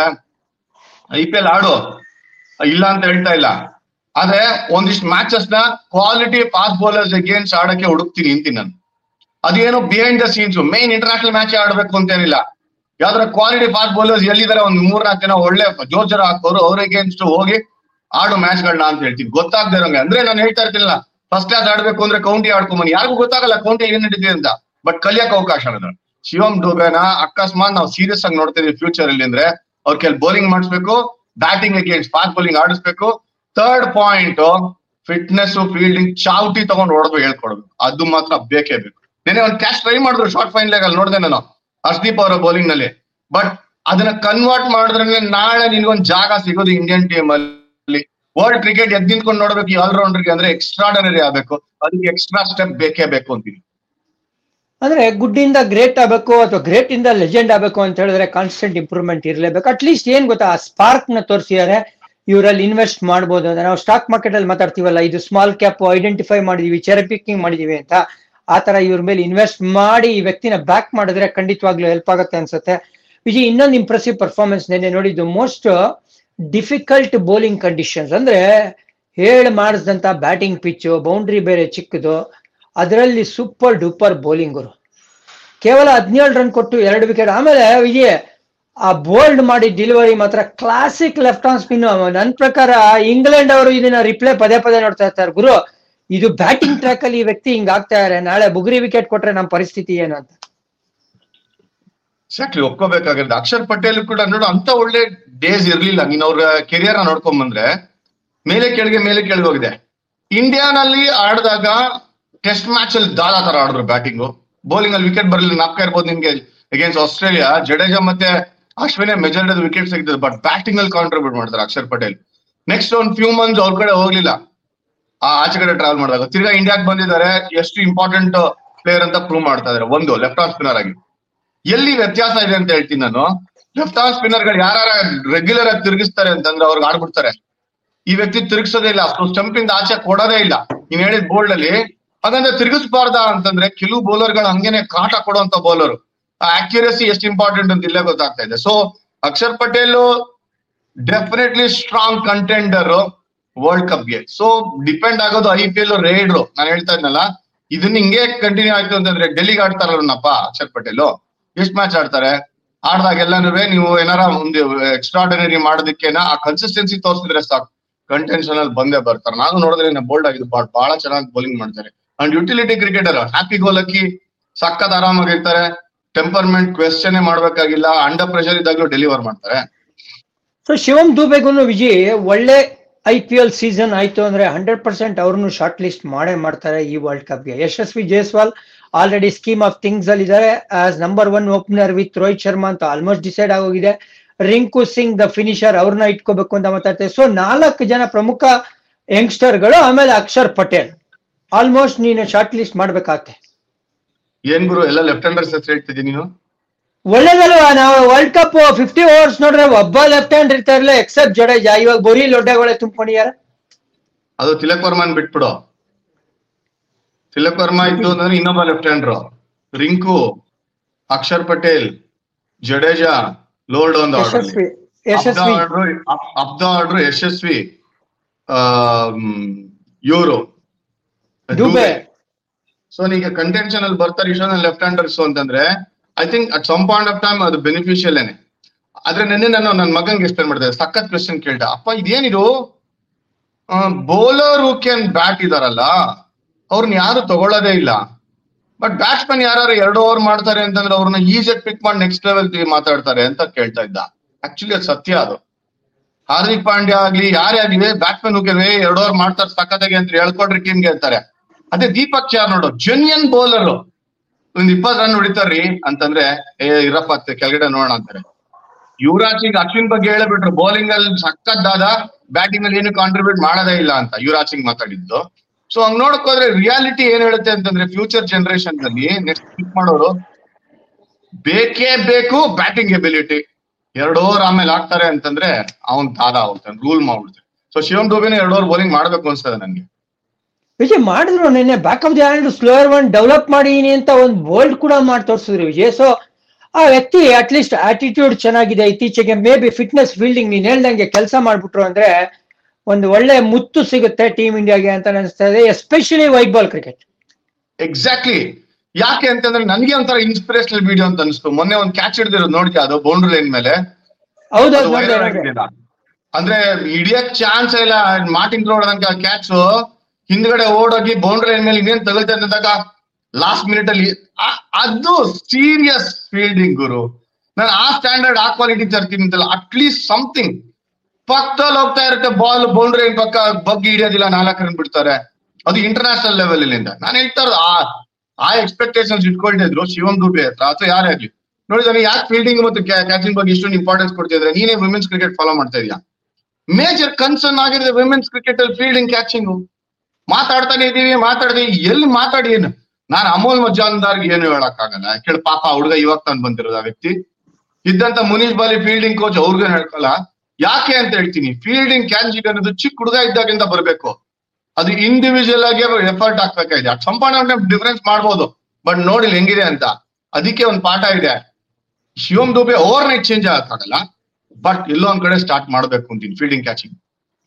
IPL ಆಡು, ಇಲ್ಲ ಅಂತ ಹೇಳ್ತಾ ಇಲ್ಲ, ಆದ್ರೆ ಒಂದಿಷ್ಟು ಮ್ಯಾಚಸ್ ನ ಕ್ವಾಲಿಟಿ ಫಾಸ್ಟ್ ಬೌಲರ್ಸ್ ಅಗೇನ್ಸ್ಟ್ ಆಡಕ್ಕೆ ಹುಡುಕ್ತೀನಿ ಅಂತೀನಿ ನಾನು. ಅದೇನೋ behind the scenes main international match ಆಡ್ಬೇಕು ಅಂತೇನಿಲ್ಲ. ಯಾವ್ದಾರ ಕ್ವಾಲಿಟಿ ಫಾಸ್ಟ್ ಬೌಲರ್ಸ್ ಎಲ್ಲಿದ್ದಾರೆ, ಒಂದ್ 3-4 ಜನ ಒಳ್ಳೆ ಜೋರ್ ಹಾಕೋರು ಅವ್ರ ಅಗೇನ್ಸ್ಟ್ ಹೋಗಿ ಆಡು ಮ್ಯಾಚ್ ಗಳನ್ನ ಅಂತ ಹೇಳ್ತೀನಿ. ಗೊತ್ತಾಗದೆ ಇರೋಂಗೆ ಅಂದ್ರೆ ನಾನು ಹೇಳ್ತಾ ಇರ್ತಿಲ್ಲ ಫಸ್ಟ್ ಕ್ಲಾಸ್ ಆಡ್ಬೇಕು ಅಂದ್ರೆ ಕೌಂಟಿ ಆಡ್ಕೊಂಬನಿ, ಯಾರಿಗೂ ಗೊತ್ತಾಗಲ್ಲ ಕೌಂಟಿ ಏನ್ ನಡೀತಿದೆ ಅಂತ, ಬಟ್ ಕಲಿಯಕ್ಕೆ ಅವಕಾಶ ಅದ. ಶಿವಮ್ ದುಬೆನ ಅಕಸ್ಮಾತ್ ನಾವು ಸೀರಿಯಸ್ ಆಗಿ ನೋಡ್ತಾ ಇದೀವಿ ಫ್ಯೂಚರ್ ಅಲ್ಲಿ ಅಂದ್ರೆ ಅವ್ರ ಕೆಲ ಬೌಲಿಂಗ್ ಮಾಡಿಸ್ಬೇಕು, ಬ್ಯಾಟಿಂಗ್ ಅಗೇನ್ಸ್ಟ್ ಫಾಸ್ಟ್ ಬೌಲಿಂಗ್ ಆಡಿಸ್ಬೇಕು. ಥರ್ಡ್ ಪಾಯಿಂಟ್ ಫಿಟ್ನೆಸ್, ಫೀಲ್ಡಿಂಗ್ ಚಾವಟಿ ತಗೊಂಡು ಹೊಡೆದು ಹೇಳ್ಕೊಡ್ಬೇಕು, ಅದು ಮಾತ್ರ ಬೇಕೇ ಬೇಕು. ನೆನೆ ಒಂದು ಕ್ಯಾಚ್ ಟ್ರೈ ಮಾಡಿದ್ರು ಶಾರ್ಟ್ ಫೈನ್ ಲೆಗ್ ಅಲ್ಲಿ ನೋಡಿದೆ ನಾನು ಹರ್ಷದೀಪ್ ಅವರ ಬೌಲಿಂಗ್ ನಲ್ಲಿ. ಬಟ್ ಅದನ್ನ ಕನ್ವರ್ಟ್ ಮಾಡಿದ್ರೆ ನಾಳೆ ನಿನ್ಗೊಂದು ಜಾಗ ಸಿಗೋದು ಇಂಡಿಯನ್ ಟೀಮ್ ಅಲ್ಲಿ. ವರ್ಲ್ಡ್ ಕ್ರಿಕೆಟ್ ಎದ್ದು ನಿಂತ್ಕೊಂಡು ನೋಡ್ಬೇಕು ಈ ಆಲ್ರೌಂಡರ್ಗೆ ಅಂದ್ರೆ ಎಕ್ಸ್ಟ್ರಾಡನರಿ ಆಗ್ಬೇಕು, ಅದಕ್ಕೆ ಎಕ್ಸ್ಟ್ರಾ ಸ್ಟೆಪ್ ಬೇಕೇ ಬೇಕು ಅಂತೀನಿ. ಅಂದ್ರೆ ಗುಡ್ ಇಂದ ಗ್ರೇಟ್ ಆಗ್ಬೇಕು ಅಥವಾ ಗ್ರೇಟ್ ಇಂದ ಲೆಜೆಂಡ್ ಆಗ್ಬೇಕು ಅಂತ ಹೇಳಿದ್ರೆ ಕಾನ್ಸ್ಟೆಂಟ್ ಇಂಪ್ರೂವ್ಮೆಂಟ್ ಇರಲೇಬೇಕು. ಅಟ್ಲೀಸ್ಟ್ ಏನ್ ಗೊತ್ತಾ, ಆ ಸ್ಪಾರ್ಕ್ ನ ತೋರಿಸಿದಾರೆ, ಇವರಲ್ಲಿ ಇನ್ವೆಸ್ಟ್ ಮಾಡ್ಬೋದು ಅಂತ. ನಾವು ಸ್ಟಾಕ್ ಮಾರ್ಕೆಟ್ ಅಲ್ಲಿ ಮಾತಾಡ್ತೀವಲ್ಲ, ಇದು ಸ್ಮಾಲ್ ಕ್ಯಾಪ್ ಐಡೆಂಟಿಫೈ ಮಾಡಿದೀವಿ, ಚೆರಿ ಪಿಕ್ಕಿಂಗ್ ಮಾಡಿದೀವಿ ಅಂತ, ಆ ತರ ಇವ್ರ ಮೇಲೆ ಇನ್ವೆಸ್ಟ್ ಮಾಡಿ ಈ ವ್ಯಕ್ತಿನ ಬ್ಯಾಕ್ ಮಾಡಿದ್ರೆ ಖಂಡಿತವಾಗ್ಲೂ ಹೆಲ್ಪ್ ಆಗುತ್ತೆ ಅನ್ಸುತ್ತೆ. ವಿಜಯ್ ಇನ್ನೊಂದು ಇಂಪ್ರೆಸಿವ್ ಪರ್ಫಾರ್ಮೆನ್ಸ್ ನೆನ್ನೆ ನೋಡಿದ್ದು, ಮೋಸ್ಟ್ ಡಿಫಿಕಲ್ಟ್ ಬೌಲಿಂಗ್ ಕಂಡೀಷನ್ಸ್. ಅಂದ್ರೆ ಮಾಡಿಸಿದಂತ ಬ್ಯಾಟಿಂಗ್ ಪಿಚ್ಚು, ಬೌಂಡ್ರಿ ಬೇರೆ ಚಿಕ್ಕದು, ಅದರಲ್ಲಿ ಸೂಪರ್ ಡೂಪರ್ ಬೌಲಿಂಗರು. ಕೇವಲ 17 ರನ್ ಕೊಟ್ಟು 2 ವಿಕೆಟ್. ಆಮೇಲೆ ವಿಜಯ್ ಆ ಬೋಲ್ಡ್ ಮಾಡಿ ಡೆಲಿವರಿ ಮಾತ್ರ ಕ್ಲಾಸಿಕ್ ಲೆಫ್ಟ್ ಆರ್ಮ್ ಸ್ಪಿನ್. ನನ್ನ ಪ್ರಕಾರ ಇಂಗ್ಲೆಂಡ್ ಅವರು ಇದನ್ನ ರಿಪ್ಲೇ ಪದೇ ಪದೇ ನೋಡ್ತಾ ಇರ್ತಾರೆ. ಗುರು, ಇದು ಬ್ಯಾಟಿಂಗ್ ಟ್ರ್ಯಾಕ್ ಅಲ್ಲಿ ಈ ವ್ಯಕ್ತಿ ಹಿಂಗ್ ಆಗ್ತಾ ಇದಾರೆ, ನಾಳೆ ಬುಗುರಿ ವಿಕೆಟ್ ಕೊಟ್ರೆ ನಮ್ಮ ಪರಿಸ್ಥಿತಿ ಏನು ಅಂತ. ಎಕ್ಸಾಕ್ಟ್ಲಿ ಒಪ್ಕೋಬೇಕಾಗಿರೋದು. ಅಕ್ಷರ್ ಪಟೇಲ್ ಕೂಡ ನೋಡು ಅಂತ ಒಳ್ಳೆ ಡೇಸ್ ಇರ್ಲಿಲ್ಲ. ನೀನ್ ಅವ್ರ ಕೆರಿಯರ್ ನೋಡ್ಕೊಂಡ್ ಬಂದ್ರೆ ಮೇಲೆ ಕೆಳಗೆ ಹೋಗಿದೆ. ಇಂಡಿಯಾನಲ್ಲಿ ಆಡಿದಾಗ ಟೆಸ್ಟ್ ಮ್ಯಾಚ್ ಅಲ್ಲಿ ದಾದಾ ತರ ಆಡಿದ್ರು ಬ್ಯಾಟಿಂಗು, ಬೌಲಿಂಗ್ ಅಲ್ಲಿ ವಿಕೆಟ್ ಬರಲಿಲ್ಲ. ನಾಪ್ಕ ಇರ್ಬೋದು ನಿಮ್ಗೆ ಅಗೇನ್ಸ್ಟ್ ಆಸ್ಟ್ರೇಲಿಯಾ, ಜಡೇಜಾ ಮತ್ತೆ ಅಶ್ವಿನೇ ಮೆಜಾರಿಟಿ ವಿಕೆಟ್ ಸಿಗ್ತದೆ, ಬಟ್ ಬ್ಯಾಟಿಂಗ್ ಅಲ್ಲಿ ಕಾಂಟ್ರಿಬ್ಯೂಟ್ ಮಾಡ್ತಾರೆ ಅಕ್ಷರ್ ಪಟೇಲ್. ನೆಕ್ಸ್ಟ್ ಒಂದು ಫ್ಯೂ ಮಂತ್ಸ್ ಅವ್ರ ಕಡೆ ಹೋಗ್ಲಿಲ್ಲ, ಆಚೆ ಕಡೆ ಟ್ರಾವೆಲ್ ಮಾಡಿದಾಗ ತಿರ್ಗಾ ಇಂಡಿಯಾಗೆ ಬಂದಿದ್ದಾರೆ. ಎಷ್ಟು ಇಂಪಾರ್ಟೆಂಟ್ ಪ್ಲೇಯರ್ ಅಂತ ಪ್ರೂವ್ ಮಾಡ್ತಾ ಇದಾರೆ. ಒಂದು ಲೆಫ್ಟ್ ಆರ್ಮ್ ಸ್ಪಿನ್ನರ್ ಆಗಿ ಎಲ್ಲಿ ವ್ಯತ್ಯಾಸ ಇದೆ ಅಂತ ಹೇಳ್ತೀನಿ ನಾನು. ಲೆಫ್ಟ್ ಆರ್ಮ್ ಸ್ಪಿನ್ನರ್ ಗಳು ಯಾರು ರೆಗ್ಯುಲರ್ ಆಗಿ ತಿರುಗಿಸ್ತಾರೆ ಅಂತಂದ್ರೆ ಅವ್ರಿಗೆ ಆಡ್ಬಿಡ್ತಾರೆ. ಈ ವ್ಯಕ್ತಿ ತಿರುಗಿಸೋದೇ ಇಲ್ಲ, ಅಷ್ಟು ಸ್ಟಂಪ್ ಇಂದ ಆಚೆ ಕೊಡೋದೇ ಇಲ್ಲ. ನೀನ್ ಹೇಳಿದ ಬೋಲ್ಡ್ ಅಲ್ಲಿ ಹಾಗಂದ್ರೆ ತಿರುಗಿಸಬಾರ್ದ ಅಂತಂದ್ರೆ ಕೆಲವು ಬೌಲರ್ ಗಳು ಹಂಗೇನೆ ಕಾಟ ಕೊಡುವಂತ ಬೌಲರ್. ಅಕ್ಯುರಸಿ ಎಷ್ಟು ಇಂಪಾರ್ಟೆಂಟ್ ಅಂತ ಇಲ್ಲೇ ಗೊತ್ತಾಗ್ತಾ ಇದೆ. So Akshar Patel definitely strong contender world ಕಪ್ಗೆ. ಸೊ ಡಿಪೆಂಡ್ ಆಗೋದು IPL ರೇಡ್ರು. ನಾನು ಹೇಳ್ತಾ ಇದ್ನಲ್ಲ, ಇದನ್ನ ಹಿಂಗೆ ಕಂಟಿನ್ಯೂ ಆಯ್ತು ಅಂತಂದ್ರೆ ಡೆಲ್ಲಿಗೆ ಆಡ್ತಾರಲ್ಲಪ್ಪ ಅಕ್ಷರ್ ಪಟೇಲ್, ಎಷ್ಟು ಮ್ಯಾಚ್ ಆಡ್ತಾರೆ, ಆಡ್ದಾಗೆಲ್ಲಾನು ನೀವು ಏನಾರ ಒಂದು ಎಕ್ಸ್ಟ್ರಾರ್ಡಿನರಿ ಮಾಡೋದಕ್ಕೇನ ಆ ಕನ್ಸಿಸ್ಟೆನ್ಸಿ ತೋರಿಸಿದ್ರೆ ಸಾಕು, ಕಂಟೆನ್ಷನ್ ಅಲ್ಲಿ ಬಂದೇ ಬರ್ತಾರೆ. ನಾನು ನೋಡಿದ್ರೆ ಬೋಲ್ಡ್ ಆಗಿದ್ದು ಬಹಳ ಚೆನ್ನಾಗಿ ಬೌಲಿಂಗ್ ಮಾಡ್ತಾರೆ. ಅಂಡ್ ಯುಟಿಲಿಟಿ ಕ್ರಿಕೆಟರ್, ಹ್ಯಾಪಿ ಗೋಲಕ್ಕಿ, ಸಕ್ಕತ್ ಆರಾಮಾಗಿರ್ತಾರೆ. ಟೆಂಪರ್ಮೆಂಟ್ ಕ್ವೆಶ್ಚನ್ ಮಾಡ್ಬೇಕಾಗಿಲ್ಲ, ಅಂಡರ್ ಪ್ರೆಷರ್ ಇದ್ದಾಗಲೂ ಡೆಲಿವರ್ ಮಾಡ್ತಾರೆ. ಸೊ ಶಿವಮ್ ದುಬೆಗೂ ವಿಜಯ್ ಒಳ್ಳೆ IPL ಸೀಸನ್ ಆಯ್ತು ಅಂದ್ರೆ 100% ಅವ್ರನ್ನು ಶಾರ್ಟ್ ಲಿಸ್ಟ್ ಮಾಡೇ ಮಾಡ್ತಾರೆ ಈ ವರ್ಲ್ಡ್ ಕಪ್ಗೆ. ಯಶಸ್ವಿ ಜೈಸ್ವಾಲ್ ಆಲ್ರೆಡಿ ಸ್ಕೀಮ್ ಆಫ್ ಥಿಂಗ್ಸ್ ಅಲ್ಲಿ ಇದ್ದಾರೆ as number 1 opener with Rohit Sharma ಅಂತ ಆಲ್ಮೋಸ್ಟ್ ಡಿಸೈಡ್ ಆಗೋಗಿದೆ. ರಿಂಕು ಸಿಂಗ್ ದ ಫಿನಿಶರ್, ಅವ್ರನ್ನ ಇಟ್ಕೋಬೇಕು ಅಂತ ಮಾತಾಡ್ತಾರೆ. ಸೊ 4 ಜನ ಪ್ರಮುಖ ಯಂಗ್ಸ್ಟರ್ ಗಳು, ಆಮೇಲೆ ಅಕ್ಷರ್ ಪಟೇಲ್, ಆಲ್ಮೋಸ್ಟ್ ನೀನು ಶಾರ್ಟ್ ಲಿಸ್ಟ್ ಮಾಡ್ಬೇಕಾಗತ್ತೆ. ಏನ್ ಗುರು ಎಲ್ಲ ಲೆಫ್ಟ್ ಹ್ಯಾಂಡರ್ಸ್ ಹೆಸರು ಹೇಳ್ತಿದ್ದೀನಿ ನೀನು? ಒಳ್ಳೇದಲ್ವಾ? ನಾವು ವರ್ಲ್ಡ್ ಕಪ್ 50 ಓವರ್ಸ್ ನೋಡ್ರೆ ಒಬ್ಬ ಲೆಫ್ಟ್ ಹ್ಯಾಂಡ್ ಇರ್ತಾ ಇರ್ಲಿಲ್ಲ ಎಕ್ಸೆಪ್ಟ್ ಜಡೇಜಾ. ಇವಾಗ ಬರೀ ಲೊಡ್ಡೆಗಳೇ ತುಂಬಿಕೊಂಡಿದ್ದಾರೆ. ಅದು ತಿಲಕ್ ವರ್ಮನ್ ಬಿಟ್ಬಿಡು. ತಿಲಕ್ ವರ್ಮಾ ಇತ್ತು ಅಂದ್ರೆ ಇನ್ನೊಬ್ಬ ಲೆಫ್ಟ್ ಹ್ಯಾಂಡ್ರು, ರಿಂಕು, ಅಕ್ಷರ್ ಪಟೇಲ್, ಜಡೇಜಾ, ಲೋರ್ಡ್ ಒಂದು ಯಶಸ್ವಿ ಅಬ್ದ ಆರ್ಡ್ರು, ಯಶಸ್ವಿ, ಇವರು ದುಬೆ. ಸೊ ಈಗ ಕಂಟೆನ್ಷನ್ ಅಲ್ಲಿ ಬರ್ತಾರೆ ಇಷ್ಟೊಂದು ಲೆಫ್ಟ್ ಹ್ಯಾಂಡರ್ಸ್ ಅಂತಂದ್ರೆ I think at some point of time ಅದು ಬೆನಿಫಿಷಿಯಲ್ ಏನೆ. ಆದ್ರೆ ನಿನ್ನೆ ನಾನು ನನ್ನ ಮಗಂಗೆ ಎಕ್ಸ್ಪ್ಲೇನ್ ಮಾಡಿದೆ, ಸಖತ್ ಕ್ವೆಶ್ಚನ್ ಕೇಳ್ದ, ಅಪ್ಪ ಇದೇನಿದು ಬೌಲರ್ ಹೂ ಕ್ಯಾನ್ ಬ್ಯಾಟ್ ಇದಾರಲ್ಲ ಅವ್ರನ್ನ ಯಾರು ತಗೊಳ್ಳೋದೇ ಇಲ್ಲ, ಬಟ್ ಬ್ಯಾಟ್ಸ್ಮನ್ ಯಾರು 2 ಓವರ್ ಮಾಡ್ತಾರೆ ಅಂತಂದ್ರೆ ಅವ್ರನ್ನ ಈಸಿಯಾಗಿ ಪಿಕ್ ಮಾಡಿ ನೆಕ್ಸ್ಟ್ ಲೆವೆಲ್ ಮಾತಾಡ್ತಾರೆ ಅಂತ ಕೇಳ್ತಾ ಇದ್ದ. ಆಕ್ಚುಲಿ ಅದು ಸತ್ಯ. ಅದು ಹಾರ್ದಿಕ್ ಪಾಂಡ್ಯ ಆಗ್ಲಿ ಯಾರೇ ಆಗ್ಲಿ ಬ್ಯಾಟ್ಸ್ಮನ್ ಹೂ ಕ್ಯಾನ್ 2 ಓವರ್ ಮಾಡ್ತಾರೆ ಸಖತ್ತಾಗಿ ಅಂತ ಹೇಳ್ಕೊಡ್ರಿ ಟೀಮ್ಗೆ ಹೇಳ್ತಾರೆ. ಅದೇ ದೀಪಕ್ ಚಾರ್ ನೋಡು, ಜೆನ್ಯನ್ ಬೌಲರ್, ಒಂದ್ 20 ರನ್ ಹೊಡಿತಾರ್ರಿ ಅಂತಂದ್ರೆ ಇರಪ್ಪ ಕೆಳಗಡೆ ನೋಡೋಣ ಅಂತಾರೆ. ಯುವರಾಜ್ ಸಿಂಗ್, ಅಶ್ವಿನ್ ಬಗ್ಗೆ ಹೇಳಬಿಟ್ರು, ಬೌಲಿಂಗ್ ಅಲ್ಲಿ ಸಕ್ಕತ್ತಾದ, ಬ್ಯಾಟಿಂಗ್ ಅಲ್ಲಿ ಏನು ಕಾಂಟ್ರಿಬ್ಯೂಟ್ ಮಾಡೋದೇ ಇಲ್ಲ ಅಂತ ಯುವರಾಜ್ ಸಿಂಗ್ ಮಾತಾಡಿದ್ದು. ಸೊ ಹಂಗ್ ನೋಡಕ್ ಹೋದ್ರೆ ರಿಯಾಲಿಟಿ ಏನ್ ಹೇಳುತ್ತೆ ಅಂತಂದ್ರೆ ಫ್ಯೂಚರ್ ಜನರೇಷನ್ ಅಲ್ಲಿ ನೆಕ್ಸ್ಟ್ ಪಿಕ್ ಮಾಡೋರು ಬೇಕೇ ಬೇಕು ಬ್ಯಾಟಿಂಗ್ ಎಬಿಲಿಟಿ. 2 ಓವರ್ ಆಮೇಲೆ ಆಗ್ತಾರೆ ಅಂತಂದ್ರೆ ಅವ್ನ್ ದಾದ ಹೋಗ್ತಾನೆ, ರೂಲ್ ಮಾಡ್ಬಿಡ್ತಾರೆ. ಸೊ ಶಿವಮ್ ದುಬೆನೇ 2 ಓವರ್ ಬೌಲಿಂಗ್ ಮಾಡ್ಬೇಕು ಅನ್ಸ್ತದೆ ನನ್ಗೆ. ವಿಜಯ್ ಮಾಡಿದ್ರು ನಿನ್ನೆ back of the hand slower one develop ಮಾಡೀನಿ ಅಂತ ಒಂದು ಬೋಲ್ಡ್ ಕೂಡ ಮಾಡಿ ತೋರಿಸಿದ್ರು ವಿಜಯ್. ಸೊ ಆ ವ್ಯಕ್ತಿ ಅಟ್ಲೀಸ್ಟ್ ಆಟಿಟ್ಯೂಡ್ ಚೆನ್ನಾಗಿದೆ. ಇತ್ತೀಚೆಗೆ ಮೇ ಬಿ ಫಿಟ್ನೆಸ್ ಫೀಲ್ಡಿಂಗ್ ನೀನ್ ಹೇಳ್ದಂಗೆ ಕೆಲಸ ಮಾಡ್ಬಿಟ್ರು ಅಂದ್ರೆ ಒಂದು ಒಳ್ಳೆ ಮುತ್ತು ಸಿಗುತ್ತೆ ಟೀಮ್ ಇಂಡಿಯಾಗೆ ಅಂತ ಅನಿಸ್ತಾ ಇದೆ, especially white ball cricket. Exactly. ಯಾಕೆ ಅಂತಂದ್ರೆ ನನಗೆ ಒಂಥರ ಇನ್ಸ್ಪಿರೇಷನಲ್ ವಿಡಿಯೋ ಅಂತ ಅನಿಸ್ತು. ಮೊನ್ನೆ ಒಂದು ಕ್ಯಾಚ್ ಹಿಡಿದಿರೋದು ನೋಡಿದ್ಯಾ? ಅದು ಬೌಂಡ್ರಿ ಲೈನ್ ಮೇಲೆ. ಹೌದೌದು. ಅಂದ್ರೆ ಹಿಡಿಯಕ್ ಚಾನ್ಸ್ ಇಲ್ಲ. ಮಾರ್ಟಿನ್ ಹೊಡೆದಂಗ ಕ್ಯಾಚ್ ಹಿಂದ್ಗಡೆ ಓಡೋಗಿ ಬೌಂಡ್ರಿ ಲೈನ್ ಮೇಲೆ ಇನ್ನೇನ್ ತಗೊಳ್ತಾ ಇದ್ದಾಗ ಲಾಸ್ಟ್ ಮಿನಿಟ್ ಅಲ್ಲಿ ಅದು ಸೀರಿಯಸ್ ಫೀಲ್ಡಿಂಗ್ ಗುರು. ನಾನು ಆ ಸ್ಟ್ಯಾಂಡರ್ಡ್ ಆ ಕ್ವಾಲಿಟಿ ತರ್ತೀನಿ ಅಂತಲ್ಲ, ಅಟ್ಲೀಸ್ಟ್ ಸಮಥಿಂಗ್. ಪಕ್ಕದಲ್ಲಿ ಹೋಗ್ತಾ ಇರುತ್ತೆ ಬಾಲ್, ಬೌಂಡ್ರಿ ಲೈನ್ ಪಕ್ಕ ಬಗ್ಗಿ ಹಿಡಿಯೋದಿಲ್ಲ, 4 ರನ್ ಬಿಡ್ತಾರೆ. ಅದು ಇಂಟರ್ನ್ಯಾಷನಲ್ ಲೆವೆಲ್ ಅಲ್ಲಿಂದ. ನಾನು ಹೇಳ್ತಾ ಇರೋದು ಆ ಎಕ್ಸ್ಪೆಕ್ಟೇಷನ್ಸ್ ಇಟ್ಕೊಳ್ತಿದ್ರು ಶಿವಮ್ ದುಬೆ ಹತ್ರ ಅಥವಾ ಯಾರೇ ಆಗ್ಲಿ. ನೋಡಿದ್ರೆ ಯಾಕೆ ಫೀಲ್ಡಿಂಗ್ ಮತ್ತು ಕ್ಯಾಚಿಂಗ್ ಬಗ್ಗೆ ಇಷ್ಟೊಂದು ಇಂಪಾರ್ಟೆನ್ಸ್ ಕೊಡ್ತಿದ್ರೆ? ನೀನೇ ವಿಮೆನ್ಸ್ ಕ್ರಿಕೆಟ್ ಫಾಲೋ ಮಾಡ್ತಾ ಇದೀಯಾ? ಮೇಜರ್ ಕನ್ಸರ್ನ್ ಆಗಿದೆ ವಿಮೆನ್ಸ್ ಕ್ರಿಕೆಟ್ ಅಲ್ಲಿ ಫೀಲ್ಡಿಂಗ್, ಕ್ಯಾಚಿಂಗ್. ಮಾತಾಡ್ತಾನೆ ಇದೀವಿ, ಎಲ್ಲಿ ಮಾತಾಡಿ ಏನು? ನಾನು ಅಮೋಲ್ ಮಜಾನ್ದಾರ್ಗೆ ಏನು ಹೇಳಕ್ಕಾಗಲ್ಲ. ಕೇಳಿ ಪಾಪ ಹುಡುಗ ಇವಾಗ ತಂದು ಬಂದಿರೋದು. ಆ ವ್ಯಕ್ತಿ ಇದ್ದಂತ ಮುನೀಶ್ ಬಾಲಿ ಫೀಲ್ಡಿಂಗ್ ಕೋಚ್ ಅವ್ರಿಗೂ ಹೇಳ್ಕಲ್ಲ. ಯಾಕೆ ಅಂತ ಹೇಳ್ತೀನಿ, ಫೀಲ್ಡಿಂಗ್ ಕ್ಯಾಚಿಂಗ್ ಅನ್ನೋದು ಚಿಕ್ಕ ಹುಡುಗ ಇದ್ದಾಗಿಂದ ಬರ್ಬೇಕು. ಅದು ಇಂಡಿವಿಜುವಲ್ ಆಗಿ ಎಫರ್ಟ್ ಹಾಕ್ಬೇಕಾಗಿದೆ. At some point of time difference ಮಾಡ್ಬೋದು, ಬಟ್ ನೋಡಿ ಹೆಂಗಿದೆ ಅಂತ. ಅದಕ್ಕೆ ಒಂದು ಪಾಠ ಇದೆ. Shivam Dube overnight change ಆಗಕ್ಕಾಗಲ್ಲ, ಬಟ್ ಎಲ್ಲೋ ಒಂದ್ ಕಡೆ ಸ್ಟಾರ್ಟ್ ಮಾಡ್ಬೇಕು ಅಂತೀನಿ ಫೀಲ್ಡಿಂಗ್ ಕ್ಯಾಚಿಂಗ್.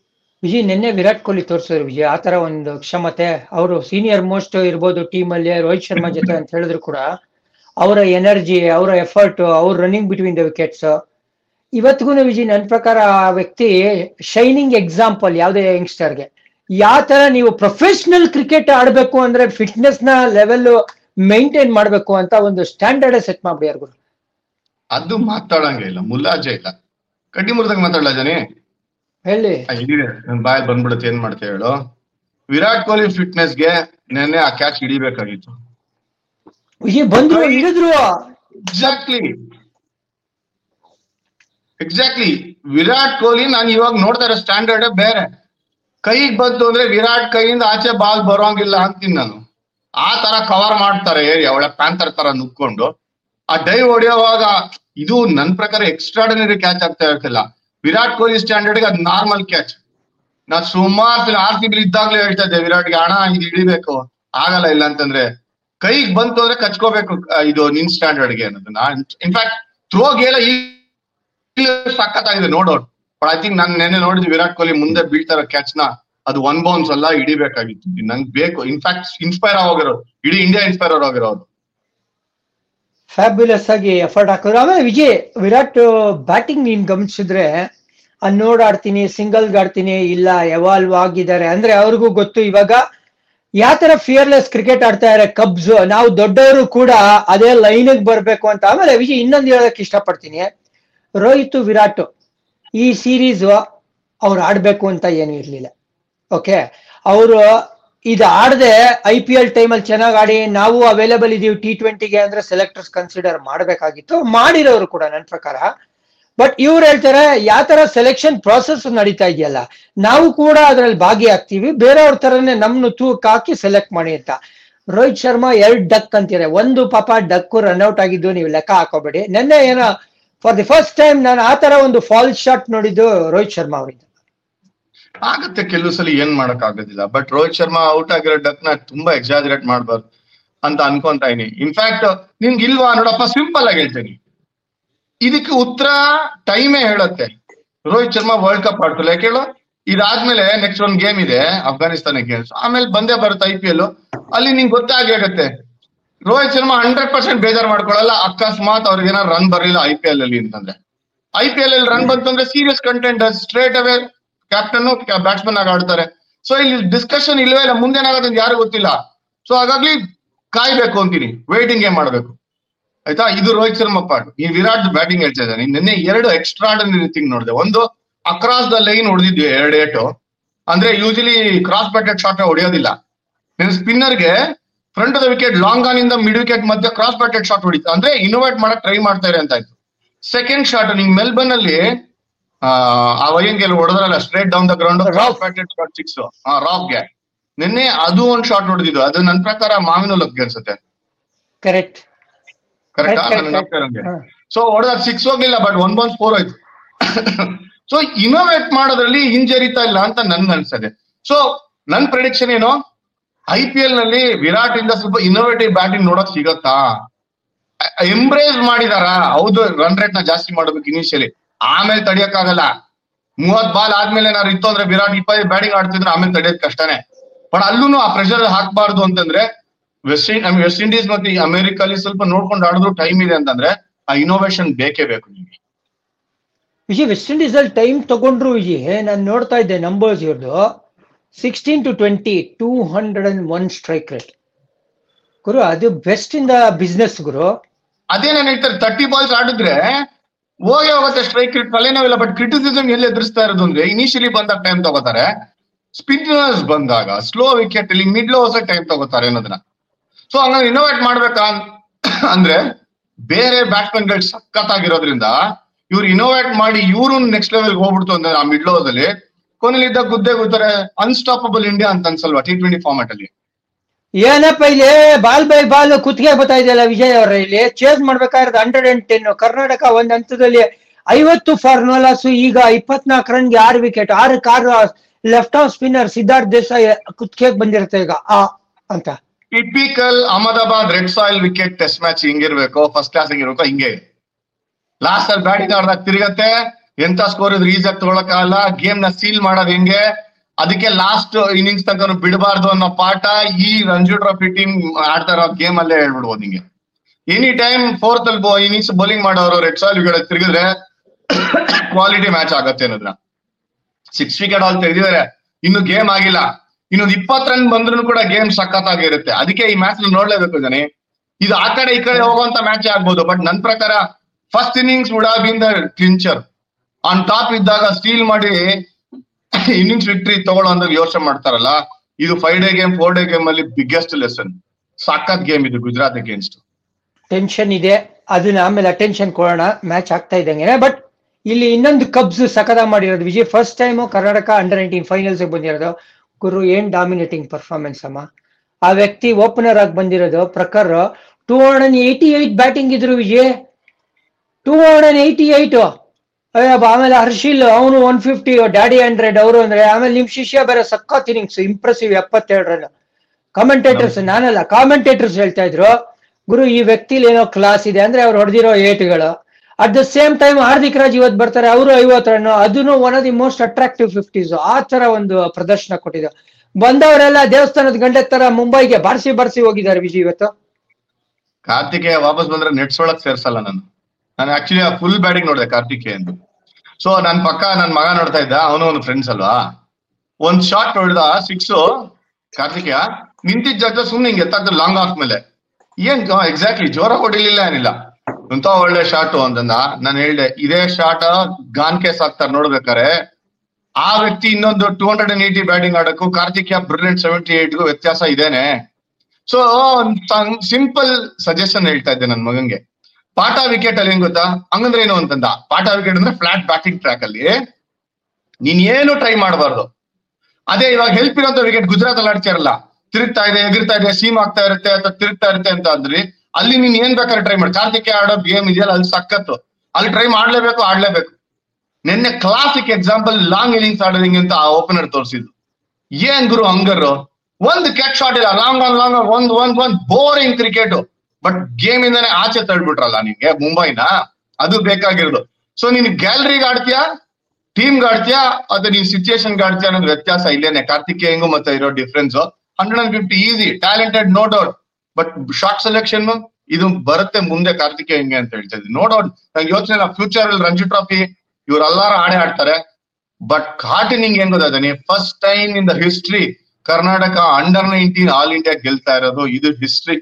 ವಿಜಯ್ ನಿನ್ನೆ ವಿರಾಟ್ ಕೊಹ್ಲಿ ತೋರಿಸಿದ್ರು ವಿಜಯ್ ಆತರ ಒಂದು ಕ್ಷಮತೆ. ಅವರು ಸೀನಿಯರ್ ಮೋಸ್ಟ್ ಇರ್ಬೋದು ಟೀಮ್ ಅಲ್ಲಿ ರೋಹಿತ್ ಶರ್ಮಾ ಜೊತೆ ಅಂತ ಹೇಳಿದ್ರು ಕೂಡ ಅವರ ಎನರ್ಜಿ, ಅವರ ಎಫರ್ಟ್, ಅವ್ರ ರನ್ನಿಂಗ್ ಬಿಟ್ವೀನ್ ದ ವಿಕೆಟ್ಸ್ ಇವತ್ತಿಗೂ ವಿಜಯ್ ನನ್ನ ಪ್ರಕಾರ ಆ ವ್ಯಕ್ತಿ ಶೈನಿಂಗ್ ಎಕ್ಸಾಂಪಲ್ ಯಾವುದೇ ಯಂಗ್ಸ್ಟರ್ಗೆ. ಯಾವ ತರ ನೀವು ಪ್ರೊಫೆಷನಲ್ ಕ್ರಿಕೆಟ್ ಆಡ್ಬೇಕು ಅಂದ್ರೆ ಫಿಟ್ನೆಸ್ ನ ಲೆವೆಲ್ ಮೈಂಟೈನ್ ಮಾಡ್ಬೇಕು ಅಂತ ಒಂದು ಸ್ಟ್ಯಾಂಡರ್ಡ್ ಸೆಟ್ ಮಾಡ್ಬಿಡಿ ಗುರು. ಅದು ಮಾತಾಡಂಗೆ ಇಲ್ಲ, ಮುಲಾಜೆ ಇಲ್ಲ, ಕಡ್ಡಿ ಮುರಿದಾಗ ಮಾತಾಡಲ್ಲ ಜನಿ ಹೇಳಿ. ನನ್ ಬಾಯ್ ಬಂದ್ಬಿಡುತ್ತೆ, ಏನ್ ಮಾಡ್ತೇವೆ ಹೇಳು. ವಿರಾಟ್ ಕೊಹ್ಲಿ ಫಿಟ್ನೆಸ್ಗೆ ನೆನ್ನೆ ಆ ಕ್ಯಾಚ್ ಹಿಡಿಬೇಕಾಗಿತ್ತು. ವಿಜಯ್ ಬಂದ್ರು, ಹಿಡಿದ್ರು. ಎಕ್ಸಾಕ್ಟ್ಲಿ ವಿರಾಟ್ ಕೊಹ್ಲಿ ನಾನು ಇವಾಗ ನೋಡ್ತಾ ಇರೋ ಸ್ಟ್ಯಾಂಡರ್ಡ್ ಬೇರೆ. ಕೈಗೆ ಬಂತು ಅಂದ್ರೆ ವಿರಾಟ್ ಕೈಯಿಂದ ಆಚೆ ಬಾಲ್ ಬರೋಂಗಿಲ್ಲ ಅಂತೀನಿ ನಾನು. ಆ ತರ ಕವರ್ ಮಾಡ್ತಾರೆ ಏರಿಯಾ, ಒಳ್ಳೆ ಪ್ಯಾಂಥರ್ ತರ ನುಗ್ಕೊಂಡು ಆ ಡೈವ್ ಹೊಡೆಯುವಾಗ. ಇದು ನನ್ ಪ್ರಕಾರ ಎಕ್ಸ್ಟ್ರಾರ್ಡಿನರಿ ಕ್ಯಾಚ್ ಆಗ್ತಾ ಇರ್ತಿಲ್ಲ. ವಿರಾಟ್ ಕೊಹ್ಲಿ ಸ್ಟ್ಯಾಂಡರ್ಡ್ಗೆ ಅದು ನಾರ್ಮಲ್ ಕ್ಯಾಚ್. ನಾ ಸುಮಾರು RCB ಇದ್ದಾಗ್ಲೂ ಹೇಳ್ತಾ ಇದ್ದೆ ವಿರಾಟ್ಗೆ, ಹಣ ಇದು ಹಿಡಿಬೇಕು, ಆಗಲ್ಲ ಇಲ್ಲ ಅಂತಂದ್ರೆ ಕೈಗೆ ಬಂತು ಅಂದ್ರೆ ಕಚ್ಕೋಬೇಕು ಇದು ನಿನ್ ಸ್ಟ್ಯಾಂಡರ್ಡ್ಗೆ ಅನ್ನೋದನ್ನ. ಇನ್ಫ್ಯಾಕ್ಟ್ ಥ್ರೋಗೆಲ್ಲ ಈ ಸಖತ್ತಾಗಿದೆ no doubt. But I think ನಾನು ನೆನ್ನೆ ನೋಡಿದ್ವಿ ವಿರಾಟ್ ಕೊಹ್ಲಿ ಮುಂದೆ ಬೀಳ್ತಾರ ಕ್ಯಾಚ್ ನ, ಅದು 1 ಬೌನ್ಸ್ ಅಲ್ಲ, ಹಿಡಿಬೇಕಾಗಿತ್ತು. ನಂಗೆ ಬೇಕು. ಇನ್ಫ್ಯಾಕ್ಟ್ ಇನ್ಸ್ಪೈರ್ ಆಗೋಗಿರೋದು, ಇಡೀ ಇಂಡಿಯಾ ಇನ್ಸ್ಪೈರ್ ಆಗಿರೋದು. ಫ್ಯಾಬ್ಯುಲಸ್ ಆಗಿ ಎಫರ್ಟ್ ಹಾಕಿದ್ರು. ಆಮೇಲೆ ವಿಜಯ್ ವಿರಾಟ್ ಬ್ಯಾಟಿಂಗ್ ನೀನ್ ಗಮನಿಸಿದ್ರೆ ಅನ್ನೋಡ್ ಆಡ್ತೀನಿ, ಸಿಂಗಲ್ ಆಡ್ತೀನಿ, ಇಲ್ಲ ಎವಾಲ್ವ್ ಆಗಿದ್ದಾರೆ ಅಂದ್ರೆ ಅವ್ರಿಗೂ ಗೊತ್ತು ಇವಾಗ ಯಾವ ತರ ಫಿಯರ್ಲೆಸ್ ಕ್ರಿಕೆಟ್ ಆಡ್ತಾ ಇದಾರೆ ಕಬ್ಸ್. ನಾವು ದೊಡ್ಡವರು ಕೂಡ ಅದೇ ಲೈನ್ಗೆ ಬರ್ಬೇಕು ಅಂತ. ಆಮೇಲೆ ವಿಜಯ್ ಇನ್ನೊಂದು ಹೇಳಕ್ ಇಷ್ಟಪಡ್ತೀನಿ, ರೋಹಿತ್ ವಿರಾಟ್ ಈ ಸೀರೀಸ್ ಅವ್ರು ಆಡ್ಬೇಕು ಅಂತ ಏನು ಇರ್ಲಿಲ್ಲ. ಓಕೆ, ಅವರು ಇದು ಆಡದೆ IPL ಟೈಮಲ್ಲಿ ಚೆನ್ನಾಗಿ ಆಡಿ ನಾವು ಅವೈಲೇಬಲ್ ಇದೀವಿ T20ಗೆ ಅಂದ್ರೆ ಸೆಲೆಕ್ಟರ್ಸ್ ಕನ್ಸಿಡರ್ ಮಾಡ್ಬೇಕಾಗಿತ್ತು, ಮಾಡಿರೋರು ಕೂಡ ನನ್ನ ಪ್ರಕಾರ. ಬಟ್ ಇವ್ರು ಹೇಳ್ತಾರೆ ಯಾವ ತರ ಸೆಲೆಕ್ಷನ್ ಪ್ರಾಸೆಸ್ ನಡೀತಾ ಇದೆಯಲ್ಲ, ನಾವು ಕೂಡ ಅದ್ರಲ್ಲಿ ಭಾಗಿಯಾಗ್ತೀವಿ, ಬೇರೆಯವ್ರ ತರನೇ ನಮ್ನು ತೂಕ ಹಾಕಿ ಸೆಲೆಕ್ಟ್ ಮಾಡಿ ಅಂತ. ರೋಹಿತ್ ಶರ್ಮಾ 2 ಡಕ್ ಅಂತೀರ, ಒಂದು ಪಾಪ ಡಕ್ ರನ್ಔಟ್ ಆಗಿದ್ದು ನೀವು ಲೆಕ್ಕ ಹಾಕೋಬೇಡಿ. ನೆನ್ನೆ ಏನೋ ಫಾರ್ ದಿ ಫಸ್ಟ್ ಟೈಮ್ ನಾನು ಆ ತರ ಒಂದು ಫಾಲ್ಸ್ ಶಾಟ್ ನೋಡಿದ್ದು ರೋಹಿತ್ ಶರ್ಮಾ ಅವರಿಂದ. ಆಗತ್ತೆ ಕೆಲವು ಸಲ, ಏನ್ ಮಾಡಕ್ ಆಗೋದಿಲ್ಲ. ಬಟ್ ರೋಹಿತ್ ಶರ್ಮಾ ಔಟ್ ಆಗಿರೋ ಡಕ್ ನ ತುಂಬಾ ಎಕ್ಸಾಜರೇಟ್ ಮಾಡ್ಬಾರ್ದು ಅಂತ ಅನ್ಕೊಂತ ಇದೀನಿ. ಇನ್ಫ್ಯಾಕ್ಟ್ ನಿನ್ಗೆ ಇಲ್ವಾ ನೋಡಪ್ಪ, ಸಿಂಪಲ್ ಆಗಿ ಹೇಳ್ತೀನಿ, ಇದಕ್ಕೆ ಉತ್ತರ ಟೈಮೇ ಹೇಳುತ್ತೆ. ರೋಹಿತ್ ಶರ್ಮಾ ವರ್ಲ್ಡ್ ಕಪ್ ಆಡ್ತಿಲ್ಲ ಕೇಳು. ಇದಾದ್ಮೇಲೆ ನೆಕ್ಸ್ಟ್ ಒಂದ್ ಗೇಮ್ ಇದೆ ಅಫ್ಘಾನಿಸ್ತಾನ ಗೇಮ್ಸ್, ಆಮೇಲೆ ಬಂದೇ ಬರುತ್ತೆ IPL. ಅಲ್ಲಿ ನಿಂಗೆ ಗೊತ್ತಾಗಿ ಆಗುತ್ತೆ. ರೋಹಿತ್ ಶರ್ಮಾ 100% ಬೇಜಾರ್ ಮಾಡ್ಕೊಳಲ್ಲ ಅಕಸ್ಮಾತ್ ಅವ್ರಿಗೆ ಏನಾದ್ರು ರನ್ ಬರಲಿಲ್ಲ IPL ಅಲ್ಲಿ ಅಂತಂದ್ರೆ. IPL ಅಲ್ಲಿ ರನ್ ಬಂತಂದ್ರೆ serious content, straight away captain batsman ಆಗಿ ಆಡ್ತಾರೆ. ಸೊ ಇಲ್ಲಿ ಡಿಸ್ಕಷನ್ ಇಲ್ವೇ ಇಲ್ಲ, ಮುಂದೇನಾಗುತ್ತೆ ಅಂತ ಯಾರು ಗೊತ್ತಿಲ್ಲ. ಸೊ ಹಾಗಾಗಿ ಕಾಯ್ಬೇಕು ಅಂತೀನಿ, ವೇಟಿಂಗ್ ಗೇಮ್ ಮಾಡ್ಬೇಕು ಆಯ್ತಾ. ಇದು ರೋಹಿತ್ ಶರ್ಮಾ ಪಾರ್ಟ್. ಈ ವಿರಾಟ್ ಬ್ಯಾಟಿಂಗ್ ಹೇಳ್ತಾ ಇದ್ದಾನೆ. ನಿನ್ನೆ 2 ಎಕ್ಸ್ಟ್ರಾರ್ಡಿನರಿ ಥಿಂಗ್ ನೋಡಿದೆ. ಒಂದು, ಅಕ್ರಾಸ್ ದ ಲೈನ್ ಹೊಡೆದಿದ್ವಿ 2 ಏಟು. ಅಂದ್ರೆ ಯೂಶಲಿ ಕ್ರಾಸ್ ಬ್ಯಾಟೆಡ್ ಶಾಟ್ ಹೊಡೆಯೋದಿಲ್ಲ. ನಿನ್ನ ಸ್ಪಿನ್ನರ್ಗೆ front of the wicket long on ಇಂದ ಮಿಡ್ ವಿಕೆಟ್ ಮಧ್ಯೆ ಕ್ರಾಸ್ ಬ್ಯಾಟೆಡ್ ಶಾಟ್ ಹೊಡಿತು ಅಂದ್ರೆ ಇನ್ನೋವೇಟ್ ಮಾಡಕ್ ಟ್ರೈ ಮಾಡ್ತಾರೆ ಅಂತ ಆಯ್ತು. ಸೆಕೆಂಡ್ ಶಾಟ್ ನಿಂಗೆ ಮೆಲ್ಬರ್ನ್ ಅಲ್ಲಿ ಆ ವಯಂಗೆಲ್ ಹೊಡೆದ್ರಲ್ಲ straight down the ground, cross batted shot 6 ರಾಕ್ಗೆ. ನಿನ್ನೆ ಅದು ಒಂದ್ ಶಾಟ್ ಹೊಡೆದಿದ್ದು, ಅದು ನನ್ನ ಪ್ರಕಾರ ಮಾವಿನೊಲಕ್ಕೆ ಅನ್ಸುತ್ತೆ. ಕರೆಕ್ಟ್. ಸೊ ಹೊಡೆದ 6 ಹೋಗ್ಲಿಲ್ಲ, ಬಟ್ 1 ಬೌನ್ಸ್ 4 ಆಯ್ತು. ಸೊ ಇನೋವೇಟ್ ಮಾಡೋದ್ರಲ್ಲಿ ಹಿಂಜರಿತಾ ಇಲ್ಲ ಅಂತ ನನ್ಗೆ ಅನ್ಸದೆ. ಸೊ ನನ್ ಪ್ರೆಡಿಕ್ಷನ್ ಏನು, IPL ನಲ್ಲಿ ವಿರಾಟ್ ಇಂದ ಸ್ವಲ್ಪ ಇನ್ನೋವೇಟಿವ್ ಬ್ಯಾಟಿಂಗ್ ನೋಡಕ್ ಸಿಗತ್ತಾ? ಎಂಬ್ರೇಸ್ ಮಾಡಿದಾರ, ಹೌದು ರನ್ ರೇಟ್ ನ ಜಾಸ್ತಿ ಮಾಡ್ಬೇಕು ಇನಿಷಿಯಲಿ, ಆಮೇಲೆ ತಡಿಯಕ್ಕಾಗಲ್ಲ. 30 ಬಾಲ್ ಆದ್ಮೇಲೆ ಏನಾದ್ರು ಇತ್ತು ಅಂದ್ರೆ ವಿರಾಟ್ 20 ಬ್ಯಾಟಿಂಗ್ ಆಡ್ತಿದ್ರೆ ಆಮೇಲೆ ತಡಿಯೋದ್ ಕಷ್ಟನೇ. ಬಟ್ ಅಲ್ಲೂ ಆ ಪ್ರೆಷರ್ ಹಾಕ್ಬಾರ್ದು ಅಂತಂದ್ರೆ ವೆಸ್ಟ್ ಇಂಡೀಸ್ ಮತ್ತೆ ಅಮೆರಿಕಲ್ಲಿ ಸ್ವಲ್ಪ ನೋಡ್ಕೊಂಡು ಆಡಿದ್ರು ಟೈಮ್ ಇದೆ ಅಂತಂದ್ರೆ ಆ ಇನೋವೇಷನ್ ಬೇಕೇ ಬೇಕು ನಿಮಗೆ. ವಿಜಯ್ ವೆಸ್ಟ್ ಇಂಡೀಸ್ ಅಲ್ಲಿ ಟೈಮ್ ತಗೊಂಡ್ರು ವಿಜಯ್, ನಾನು ನೋಡ್ತಾ ಇದ್ದೆ ನಂಬರ್ಸ್ ಇವ್ರದ್ದು 16 to 20 201 ಸ್ಟ್ರೈಕ್ ರೇಟ್ ಗುರು, ಅದು ಬೆಸ್ಟ್ ಇನ್ ದ ಬಿಸ್ನೆಸ್ ಗುರು. ಅದೇ ನಾನು ಹೇಳ್ತಾರೆ 30 ಬಾಲ್ಸ್ ಆಡಿದ್ರೆ ಹೋಗೇ ಹೋಗುತ್ತೆ ಸ್ಟ್ರೈಕ್ ರೇಟ್, ತಲೆನೋವಿಲ್ಲ. ಬಟ್ ಕ್ರಿಟಿಸಿಸಮ್ ಎಲ್ಲಿ ಎದುರಿಸ್ತಾ ಇರೋದು ಅಂದ್ರೆ ಇನಿಷಿಯಲಿ ಬಂದಾಗ ಟೈಮ್ ತಗೋತಾರೆ, ಸ್ಪಿನ್ನರ್ಸ್ ಬಂದಾಗ ಸ್ಲೋ ವಿಕೆಟ್ ಅಲ್ಲಿ ಮಿಡ್ ಓವರ್ಸ್ ಟೈಮ್ ತಗೋತಾರೆ ಅನ್ನೋದನ್ನ. ಸೊ ಹಂಗಾಗಿ ಇನೋವೇಟ್ ಮಾಡ್ಬೇಕಾ ಅಂದ್ರೆ ಬೇರೆ ಬ್ಯಾಟ್ಸ್ಮನ್ ಗಳು ಸಖತ್ತಾಗಿರೋದ್ರಿಂದ ಇವ್ರು ಇನೋವೇಟ್ ಮಾಡಿ ಇವ್ರು ನೆಕ್ಸ್ಟ್ ಲೆವೆಲ್ ಹೋಗ್ಬಿಡ್ತು ಅಂದ್ರೆ ಆ ಮಿಡ್ ಓವರ್ಸ್ ಅಲ್ಲಿ ಕೊನೆಲಿದ್ದ ಗುದ್ದೆ ಗುತ್ತಾರೆ. ಅನ್ಸ್ಟಾಪಬಲ್ ಇಂಡಿಯಾ ಅಂತ ಅನ್ಸಲ್ವಾ T20 ಫಾರ್ಮ್ಯಾಟ್ ಅಲ್ಲಿ? ಏನಪ್ಪ ಇಲ್ಲಿ ಬಾಲ್ ಬೈ ಬಾಲ್ ಕುತ್ತಿಗೆ ಬರ್ತಾ ಇದೆಯಲ್ಲ ವಿಜಯ್ ಅವರ, ಇಲ್ಲಿ ಚೇಸ್ ಮಾಡ್ಬೇಕಾಗಿರೋದು 110. ಕರ್ನಾಟಕ ಒಂದ್ ಹಂತದಲ್ಲಿ 50 ಫಾರ್ ನೋಲಾಸು, ಈಗ 24 ರನ್ಗೆ 6 ವಿಕೆಟ್, 6 ಲೆಫ್ಟ್ ಆಫ್ ಸ್ಪಿನ್ನರ್ ಸಿದ್ಧಾರ್ಥ್ ದೇಸಾಯಿ ಕುತ್ತಿಗೆ ಬಂದಿರುತ್ತೆ ಈಗ ಅಂತ. Typical Ahmedabad red soil wicket test match ಹಿಂಗಿರ್ಬೇಕು, ಫಸ್ಟ್ ಕ್ಲಾಸ್ ಹಿಂಗಿರ್ಬೇಕು. ಹಿಂಗೆ ಲಾಸ್ಟ್ ಅಲ್ಲಿ ಬ್ಯಾಟಿಂಗ್ ಆಡ್ದಾಗ ತಿರುಗತ್ತೆ, ಎಂತ ಸ್ಕೋರ್ ಇದ್ರೆ ಈಸಾಗಿ ತಗೊಳಕ್ಕಾಗಲ್ಲ. ಗೇಮ್ ನ ಸೀಲ್ ಮಾಡೋದು ಹೆಂಗೆ, ಅದಕ್ಕೆ ಲಾಸ್ಟ್ ಇನ್ನಿಂಗ್ಸ್ ತನಕ ಬಿಡಬಾರ್ದು ಅನ್ನೋ ಪಾಠ ಈ ರಂಜಿ ಟ್ರೋಫಿ ಟೀಮ್ ಆಡ್ತಾ ಇರೋ ಗೇಮ್ ಅಲ್ಲೇ ಹೇಳ್ಬಿಡ್ಬೋದು ನಿಂಗೆ. ಎನಿ ಟೈಮ್ ಫೋರ್ತ್ ಅಲ್ಲಿ ಇನ್ನಿಂಗ್ಸ್ ಬೌಲಿಂಗ್ ಮಾಡೋರು ರೆಡ್ ಸಾಯಿಲ್ ವಿಕೆಟ್ ತಿರುಗಿದ್ರೆ ಕ್ವಾಲಿಟಿ ಮ್ಯಾಚ್ ಆಗತ್ತೆ ಅನ್ನೋದ್ರ 6 ವಿಕೆಟ್ ಆಲ್ ತೆಗೆದಿದ್ದಾರೆ, ಇನ್ನು ಗೇಮ್ ಆಗಿಲ್ಲ. ಇನ್ನೊಂದು 20 ರನ್ ಬಂದ್ರು ಕೂಡ ಗೇಮ್ ಸಖತ್ತಾಗಿರುತ್ತೆ. ಅದಕ್ಕೆ ಈ ಮ್ಯಾಚ್ ನೋಡ್ಲೇಬೇಕು ಜನ. ಇದು ಆ ಕಡೆ ಈ ಕಡೆ ಹೋಗುವಂತ ಮ್ಯಾಚ್ ಆಗ್ಬೋದು, ಬಟ್ ನನ್ ಪ್ರಕಾರ first innings would have been the clincher. On top ಇದ್ದಾಗ ಸ್ಟೀಲ್ ಮಾಡಿ ಇನ್ನಿಂಗ್ಸ್ ವಿಕ್ಟ್ರಿ ತಗೊಳ್ಳೋ ಯೋಚನೆ ಮಾಡ್ತಾರಲ್ಲ, ಇದು 5 ಡೇ ಗೇಮ್ 4 ಡೇ ಗೇಮ್ ಅಲ್ಲಿ ಬಿಗ್ಗೆಸ್ಟ್ ಲೆಸನ್. ಸಖತ್ ಗೇಮ್ ಇದು ಗುಜರಾತ್ ಅಗೇನ್ಸ್ಟ್. ಟೆನ್ಷನ್ ಇದೆ, ಅದನ್ನ ಆಮೇಲೆ ಅಟೆನ್ಷನ್ ಕೊಡೋಣ, ಮ್ಯಾಚ್ ಆಗ್ತಾ ಇದ್ದಂಗೆ. ಬಟ್ ಇಲ್ಲಿ ಇನ್ನೊಂದು ಕಬ್ಸ್ ಸಕದ ಮಾಡಿರೋದು ವಿಜಯ್. First time Karnataka under nineteen finals ಬಂದಿರೋದು. ಗುರು ಏನ್ ಡಾಮಿನೇಟಿಂಗ್ ಪರ್ಫಾರ್ಮೆನ್ಸ್ ಅಮ್ಮ. ಆ ವ್ಯಕ್ತಿ ಓಪನರ್ ಆಗಿ ಬಂದಿರೋದು ಪ್ರಖರ್. 288 ಬ್ಯಾಟಿಂಗ್ ಇದ್ರು ವಿಜಯ್, 288. ಆಮೇಲೆ ಹರ್ಷಿಲ್ ಅವನು 150, ಡ್ಯಾಡಿ 100 ಅವರು ಅಂದ್ರೆ. ಆಮೇಲೆ ನಿಮ್ ಶಿಷ್ಯ ಬೇರೆ ಸಖತ್ ಇನ್ನಿಂಗ್ಸ್, ಇಂಪ್ರೆಸಿವ್ 72 ರನ್. ಕಾಮೆಂಟೇಟರ್ಸ್, ನಾನಲ್ಲ ಕಾಮೆಂಟೇಟರ್ಸ್ ಹೇಳ್ತಾ ಇದ್ರು ಗುರು ಈ ವ್ಯಕ್ತಿಲಿ ಏನೋ ಕ್ಲಾಸ್ ಇದೆ ಅಂದ್ರೆ ಅವ್ರು ಹೊಡೆದಿರೋ ಏಟ್ಗಳು. At the same time Hardik Raj ಇವತ್ತು ಬರ್ತಾರೆ, ಅವರು 50 ರನ್, ಅದನ್ನು one of the most attractive 50s. ಆ ತರ ಒಂದು ಪ್ರದರ್ಶನ ಕೊಟ್ಟಿದ್ರು. ಬಂದವರೆಲ್ಲ ದೇವಸ್ಥಾನದ ಗಂಡೆ ತರ ಮುಂಬೈಗೆ ಬಾರಿಸಿ ಹೋಗಿದ್ದಾರೆ ವಿಜಯ್ ಇವತ್ತು. ಕಾರ್ತಿಕೇಯ ವಾಪಸ್ ಬಂದ್ರೆ ನೆಟ್ಸ್ ಒಳಗ್ ಸೇರ್ಸಲ್ಲ. ನಾನು ಆಕ್ಚುಲಿ ಫುಲ್ ಬ್ಯಾಟಿಂಗ್ ನೋಡಿದೆ ಕಾರ್ತಿಕೇಯ ಎಂದು. ಸೊ ನನ್ ಪಕ್ಕ ನನ್ ಮಗ ನೋಡ್ತಾ ಇದ್ದ, ಅವನು ಒಂದು ಫ್ರೆಂಡ್ಸ್ ಅಲ್ವಾ. ಒಂದ್ ಶಾಟ್ ಹೊಡೆದ 6 ಕಾರ್ತಿಕೇಯ, ನಿಂತಿದ್ದ ಜಾಗ ಸುಮ್ನೆ ಹಿಂಗೆ ಎತ್ತಾಗ್ತದೆ ಲಾಂಗ್ ಆಫ್ ಮೇಲೆ. ಏನ್ ಎಕ್ಸಾಕ್ಟ್ಲಿ ಜೋರ ಹೊಡಿಲಿಲ್ಲ ಏನಿಲ್ಲ, ಎಂತ ಒಳ್ಳೆ ಶಾಟ್ ಅಂತಂದ. ನಾನು ಹೇಳ್ದೆ ಇದೇ ಶಾಟ್ ಗಾನ್ ಕೇಸ್ ಆಗ್ತಾರೆ ನೋಡ್ಬೇಕಾರೆ. ಆ ವ್ಯಕ್ತಿ ಇನ್ನೊಂದು 280 ಬ್ಯಾಟಿಂಗ್ ಆಡಕ್ಕೂ ಕಾರ್ತಿಕೇಯ ಬ್ರಿಲಿಯಂಟ್ 78ಗೂ ವ್ಯತ್ಯಾಸ ಇದೇನೆ. ಸೊ ಸಿಂಪಲ್ ಸಜೆಷನ್ ಹೇಳ್ತಾ ಇದ್ದೆ ನನ್ ಮಗಂಗೆ. ಪಾಟ ವಿಕೆಟ್ ಅಲ್ಲಿ ಏನ್ ಗೊತ್ತಾ, ಹಂಗಂದ್ರೆ ಏನು ಅಂತಂದ. ಪಾಟ ವಿಕೆಟ್ ಅಂದ್ರೆ ಫ್ಲಾಟ್ ಬ್ಯಾಟಿಂಗ್ ಟ್ರ್ಯಾಕ್ ಅಲ್ಲಿ ನೀನ್ ಏನು ಟ್ರೈ ಮಾಡಬಾರ್ದು. ಅದೇ ಇವಾಗ ಹೆಲ್ಪ್ ಇರೋಂತ ವಿಕೆಟ್ ಗುಜರಾತ್ ಅಲ್ಲಿ ಆಡ್ತಿರಲ್ಲ, ತಿರುಗ್ತಾ ಇದೆ, ಎಗಿರ್ತಾ ಇದೆ, ಸೀಮ್ ಆಗ್ತಾ ಇರುತ್ತೆ ಅಥವಾ ತಿರುಗ್ತಾ ಇರುತ್ತೆ ಅಂತ ಅಂದ್ರೆ ಅಲ್ಲಿ ನೀನ್ ಏನ್ ಬೇಕಾದ್ರೆ ಟ್ರೈ ಮಾಡಿ. ಕಾರ್ತಿಕೇಯ ಆಡೋ ಗೇಮ್ ಇದೆಯಲ್ಲ ಅಲ್ಲಿ ಸಖತ್ತು, ಅಲ್ಲಿ ಟ್ರೈ ಆಡ್ಲೇಬೇಕು. ನಿನ್ನೆ ಕ್ಲಾಸಿಕ್ ಎಕ್ಸಾಂಪಲ್ ಲಾಂಗ್ ಇನ್ನಿಂಗ್ಸ್ ಆಡೋದಿಂಗ್ ಅಂತ ಆ ಓಪನರ್ ತೋರಿಸಿದ್ದು. ಏನ್ ಗುರು ಹಂಗರು, ಒಂದು ಕ್ಯಾಚ್ ಶಾಟ್ ಇಲ್ಲ, ಲಾಂಗ್ ಒಂದ್ ಬೋರಿಂಗ್ ಕ್ರಿಕೆಟ್. ಬಟ್ ಗೇಮ್ ಇಂದಾನೆ ಆಚೆ ತಳ್ಬಿಟ್ರಲ್ಲ ನಿನ್ಗೆ ಮುಂಬೈನ, ಅದು ಬೇಕಾಗಿರೋದು. ಸೊ ನೀನ್ ಗ್ಯಾಲರಿಗೆ ಆಡ್ತೀಯಾ, ಟೀಮ್ ಆಡ್ತೀಯಾ, ಅಥವಾ ನೀನ್ ಸಿಚುಯೇಷನ್ ಆಡ್ತೀಯಾ ಅನ್ನೋದು ವ್ಯತ್ಯಾಸ ಇಲ್ಲೇನೆ. ಕಾರ್ತಿಕೇಯಂಗೂ ಮತ್ತೆ ಇರೋ difference 150 easy, talented no doubt. But short selection ಇದು ಬರುತ್ತೆ ಮುಂದೆ ಕಾರ್ತಿಕೇಯಂಗೆ ಅಂತ ಹೇಳ್ತಾ ಇದ್ದೀನಿ. ನೋ ಡೌಟ್, ನಂಗೆ ಯೋಚನೆ ಇಲ್ಲ ಫ್ಯೂಚರ್ ಅಲ್ಲಿ ರಂಜಿ ಟ್ರಾಫಿ ಇವರೆಲ್ಲಾರು ಆಡ್ತಾರೆ. ಬಟ್ ಹಾರ್ಟಿನಿಂಗ್ ಏನ್ ಗೊತ್ತಾನೆ, first time in the history Karnataka under nineteen all India ಗೆಲ್ತಾ ಇರೋದು, ಇದು ಹಿಸ್ಟ್ರಿ.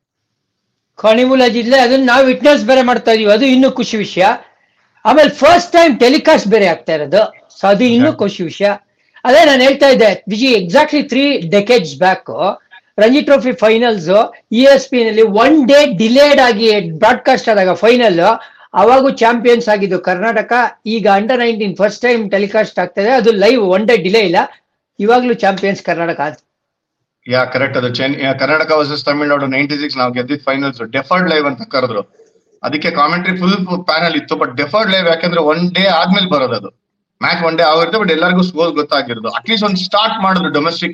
ಕಣಿಮೂಲ ಜಿಲ್ಲೆ, ಅದನ್ನ ನಾವು ವಿಟ್ನೆಸ್ ಬೇರೆ ಮಾಡ್ತಾ ಇದೀವಿ, ಅದು ಇನ್ನೂ ಖುಷಿ ವಿಷಯ. ಆಮೇಲೆ ಫಸ್ಟ್ ಟೈಮ್ ಟೆಲಿಕಾಸ್ಟ್ ಬೇರೆ ಆಗ್ತಾ ಇರೋದು, ಸೊ ಅದು ಇನ್ನೂ ಖುಷಿ ವಿಷಯ. ಅದೇ ನಾನು ಹೇಳ್ತಾ ಇದ್ದೆ Vijay, exactly 3 decades back Ranji trophy finals ESP ನಲ್ಲಿ 1 day ಡಿಲೇಡ್ ಆಗಿ ಬ್ರಾಡ್ಕಾಸ್ಟ್ ಆದಾಗ ಫೈನಲ್, ಅವಾಗೂ ಚಾಂಪಿಯನ್ಸ್ ಆಗಿದ್ದು ಕರ್ನಾಟಕ. ಈಗ ಅಂಡರ್-19 ಫಸ್ಟ್ ಟೈಮ್ ಟೆಲಿಕಾಸ್ಟ್ ಆಗ್ತಾ ಇದೆ, ಅದು ಲೈವ್, 1 day ಡಿಲೇ ಇಲ್ಲ. ಇವಾಗ್ಲೂ ಚಾಂಪಿಯನ್ಸ್ ಕರ್ನಾಟಕ ಅಂತ. Yeah correct. ಅದು ಕರ್ನಾಟಕ ವರ್ಸಸ್ ತಮಿಳ್ನಾಡು 96 ನಾವು ಗೆದ್ದಿದ್ ಫೈನಲ್ಸ್ ಡೆಫರ್ಡ್ ಲೈವ್ ಅಂತ ಕರೆದ್ರು. ಅದಕ್ಕೆ ಕಾಮೆಂಟ್ರಿ ಫುಲ್ ಪ್ಯಾನಲ್ ಇತ್ತು, ಬಟ್ ಡೆಫರ್ಡ್ ಲೈವ್ ಯಾಕಂದ್ರೆ 1 day ಆದ್ಮೇಲೆ ಬರೋದು. ಅದು ಮ್ಯಾಚ್ 1 day ಆಗಿರುತ್ತೆ, ಬಟ್ ಎಲ್ಲರಿಗೂ ಸ್ಕೋರ್ ಗೊತ್ತಾಗಿರೋದು. ಅಟ್ಲೀಸ್ಟ್ ಒಂದು ಸ್ಟಾರ್ಟ್ ಮಾಡಿದ್ರು ಡೊಮೆಸ್ಟಿಕ್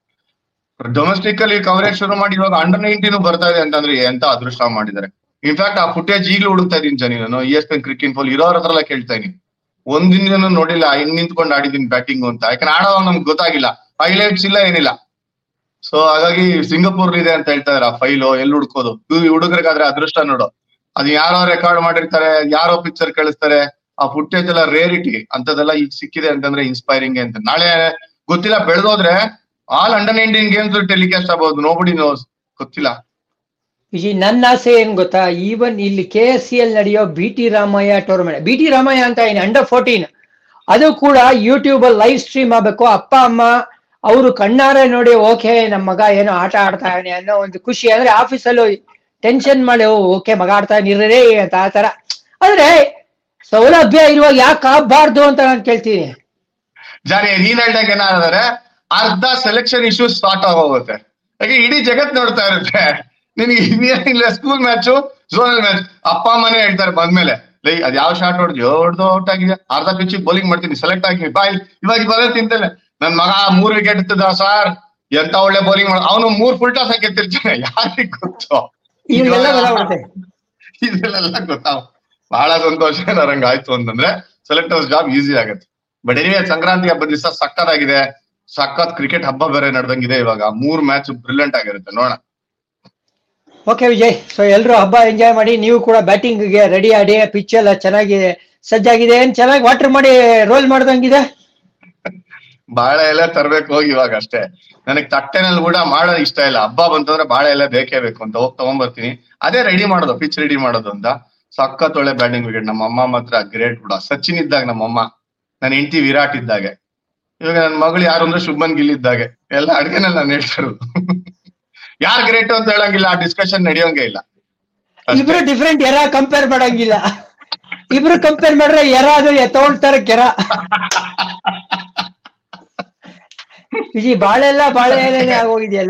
ಅಲ್ಲಿ ಕವರೇಜ್ ಶುರು ಮಾಡಿ. ಇವಾಗ ಅಂಡರ್-19 ಬರ್ತಾ ಇದೆ ಅಂತಂದ್ರೆ ಎಂತ ಅದೃಷ್ಟ ಮಾಡಿದ್ದಾರೆ. ಇನ್ಫ್ಯಾಕ್ಟ್ ಆ ಫುಟೇಜ್ ಈಗಲೂ ಹುಡುಕ್ತಾ ಇದೀನಿ ಜನಿ, ನಾನು ESPN ಕ್ರಿಕೆಟ್ ಫೋಲ್ ಇರೋರ ಹತ್ರ ಎಲ್ಲ ಕೇಳ್ತಾ ಇದೀನಿ. ಒಂದಿನ ನೋಡಿಲ್ಲ ಹೆಂಗ್ ನಿಂತ್ಕೊಂಡು ಆಡಿದೀನಿ ಬ್ಯಾಟಿಂಗ್ ಅಂತ, ಯಾಕಂದ್ರೆ ಆಡೋವಾಗ ನಮ್ಗೆ ಗೊತ್ತಾಗಿಲ್ಲ, ಹೈಲೈಟ್ಸ್ ಇಲ್ಲ ಏನಿಲ್ಲ. ಸೊ ಹಾಗಾಗಿ ಸಿಂಗಾಪುರ್ ಇದೆ ಅಂತ ಹೇಳ್ತಾ ಇದಾರೆ. ಆ ಫೈಲು ಎಲ್ಲಿ ಹುಡ್ಕೋದು, ಹುಡುಗರಿಗಾದ್ರೆ ಅದೃಷ್ಟ ನೋಡು. ಅದು ಯಾರೋ ರೆಕಾರ್ಡ್ ಮಾಡಿರ್ತಾರೆ, ಯಾರೋ ಪಿಕ್ಚರ್ ಕಳಿಸ್ತಾರೆ, ಆ ಫುಟೇಜ್ ಎಲ್ಲ ರೇರಿಟಿ ಅಂತದೆಲ್ಲ ಈಗ ಸಿಕ್ಕಿದೆ ಅಂತಂದ್ರೆ ಇನ್ಸ್ಪೈರಿಂಗ್ ಅಂತ. ನಾಳೆ ಗೊತ್ತಿಲ್ಲ ಬೆಳೆದೋದ್ರೆ ಆಲ್ ಅಂಡರ್-19 ಗೇಮ್ಸ್ ಟೆಲಿಕಾಸ್ಟ್ ಆಗ್ಬಹುದು, ನೋಬಡಿ ನೋಸ್, ಗೊತ್ತಿಲ್ಲ. ವಿಜಯ್, ನನ್ನ ಆಸೆ ಏನ್ ಗೊತ್ತಾ, ಈವನ್ ಇಲ್ಲಿ KSCL ನಡೆಯೋ BT Ramaiah tournament, BT Ramaiah ಅಂತ ಏನು ಅಂಡರ್-14, ಅದು ಕೂಡ ಯೂಟ್ಯೂಬ್ ಅಲ್ಲಿ ಲೈವ್ ಸ್ಟ್ರೀಮ್ ಆಗ್ಬೇಕು. ಅಪ್ಪ ಅಮ್ಮ ಅವರು ಕಣ್ಣಾರೆ ನೋಡಿ, ಓಕೆ ನಮ್ಮ ಮಗ ಏನೋ ಆಟ ಆಡ್ತಾ ಇದ್ದಾನೆ ಅನ್ನೋ ಒಂದು ಖುಷಿ. ಅಂದ್ರೆ ಆಫೀಸಲ್ಲೂ ಟೆನ್ಷನ್ ಮಾಡಿ, ಓಕೆ ಮಗ ಆಡ್ತಾ ಇರೇ ಅಂತ ಆ ತರ. ಆದ್ರೆ ಸೌಲಭ್ಯ ಇರುವಾಗ ಯಾಕೆ ಆಗ್ಬಾರ್ದು ಅಂತ ನಾನು ಕೇಳ್ತೀನಿ. ಜಾರಿ ನೀನ್ ಹೇಳ್ದಾಗ ಏನಾದ್ರೆ ಅರ್ಧ ಸೆಲೆಕ್ಷನ್ ಇಶ್ಯೂಸ್ ಸ್ಟಾರ್ಟ್ ಆಗೋಗುತ್ತೆ. ಯಾಕೆ ಇಡೀ ಜಗತ್ ನೋಡ್ತಾ ಇರುತ್ತೆ. ನಿನ್ಗೆ ಇಲ್ಲ ಸ್ಕೂಲ್ ಮ್ಯಾಚು, ಝೋನಲ್ ಮ್ಯಾಚ್, ಅಪ್ಪ ಅಮ್ಮನೇ ಹೇಳ್ತಾರೆ ಬಂದ್ಮೇಲೆ, ಲೈ ಅದ್ ಯಾವ ಶಾಟ್ ಹೊಡೆದು ಔಟ್ ಆಗಿದೆ, ಅರ್ಧ ಪಿಚ್ಚಿಗೆ ಬೌಲಿಂಗ್ ಮಾಡ್ತೀನಿ, ಸೆಲೆಕ್ಟ್ ಆಗಿ ಬಾಯ್ ಇವಾಗ ಬರೋ ತಿಂತೇನೆ. ನನ್ ಮಗ 3 ವಿಕೆಟ್ ಇರ್ತದ ಸಾರ್, ಎಂತ ಒಳ್ಳೆ ಬೌಲಿಂಗ್ ಮಾಡ, ಅವನು 3 ಫುಲ್ ಟಾಸ್ ಹಾಕಿರ್ತಾನೆ, ಯಾರಿಗ್ ಗೊತ್ತು ಇದೆಲ್ಲ ಗೊತ್ತಾವ. ಬಹಳ ಸಂತೋಷ ನಂಗೆ ಆಯ್ತು ಅಂತಂದ್ರೆ ಸೆಲೆಕ್ಟರ್ಸ್ ಜಾಬ್ ಈಸಿ ಆಗತ್ತೆ. ಬಟ್ ಎನಿವೇ ಸಂಕ್ರಾಂತಿ ಹಬ್ಬದ ದಿವಸ ಸಕ್ಕತ್ತಾಗಿದೆ. ಸಖತ್ ಕ್ರಿಕೆಟ್ ಹಬ್ಬ ಬೇರೆ ನಡೆದಂಗಿದೆ ಇವಾಗ. 3 ಮ್ಯಾಚ್ ಬ್ರಿಲಿಯಂಟ್ ಆಗಿರುತ್ತೆ, ನೋಡೋಣ. ಓಕೆ ವಿಜಯ್, ಸೊ ಎಲ್ರು ಹಬ್ಬ ಎಂಜಾಯ್ ಮಾಡಿ. ನೀವು ಕೂಡ ಬ್ಯಾಟಿಂಗ್ ಗೆ ರೆಡಿ ಆಡಿ. ಪಿಚ್ ಎಲ್ಲ ಚೆನ್ನಾಗಿದೆ, ಸಜ್ಜಾಗಿದೆ. ಏನ್ ಚೆನ್ನಾಗಿ ವಾಟರ್ ಮಾಡಿ ರೋಲ್ ಮಾಡ್ದಂಗಿದೆ. ಬಾಳೆ ಎಲೆ ತರ್ಬೇಕು ಹೋಗಿ ಇವಾಗ ಅಷ್ಟೇ. ನನಗ್ ತಟ್ಟೆನಲ್ಲಿ ಕೂಡ ಮಾಡೋದು ಇಷ್ಟ ಇಲ್ಲ. ಹಬ್ಬ ಬಂತಂದ್ರೆ ಬಾಳೆ ಎಲೆ ಬೇಕೇ ಬೇಕು ಅಂತ ಹೋಗಿ ತಗೊಂಡ್ಬರ್ತೀನಿ. ಅದೇ ರೆಡಿ ಮಾಡೋದು, ಪಿಚ್ ರೆಡಿ ಮಾಡೋದು ಅಂತ. ಸಖತ್ ಒಳ್ಳೆ ಬ್ಯಾಟಿಂಗ್ ವಿಕೆಟ್. ನಮ್ಮ ಅಮ್ಮ ಮಾತ್ರ ಗ್ರೇಟ್ ಕೂಡ. ಸಚಿನ್ ಇದ್ದಾಗ ನಮ್ಮಮ್ಮ, ನನ್ನ ಹೆಂಡತಿ ವಿರಾಟ್ ಇದ್ದಾಗೆ, ಇವಾಗ ನನ್ನ ಮಗಳು ಯಾರು ಅಂದ್ರೆ ಶುಭ್ಮನ್ ಗಿಲ್ ಇದ್ದಾಗೆ. ಎಲ್ಲ ಅಡ್ಗೆನಲ್ಲಿ ನಾನು ಹೇಳ್ತಾರು. ಯಾರು ಗ್ರೇಟ್ ಅಂತ ಹೇಳಂಗಿಲ್ಲ, ಆ ಡಿಸ್ಕಷನ್ ನಡೆಯೋಂಗೆ ಇಲ್ಲ. ಇಬ್ರು ಡಿಫ್ರೆಂಟ್ ಎರ ಕಂಪೇರ್ ಮಾಡಂಗಿಲ್ಲ. ಇಬ್ರು ಕಂಪೇರ್ ಮಾಡ್ರೆ ಎರ ಅದು ತಗೊಳ್ತಾರೆ ಕೆರ. ವಿಜಿ ಬಾಳೆ ಎಲೆನೆ ಆಗೋಗಿದೆಯಲ್ಲ.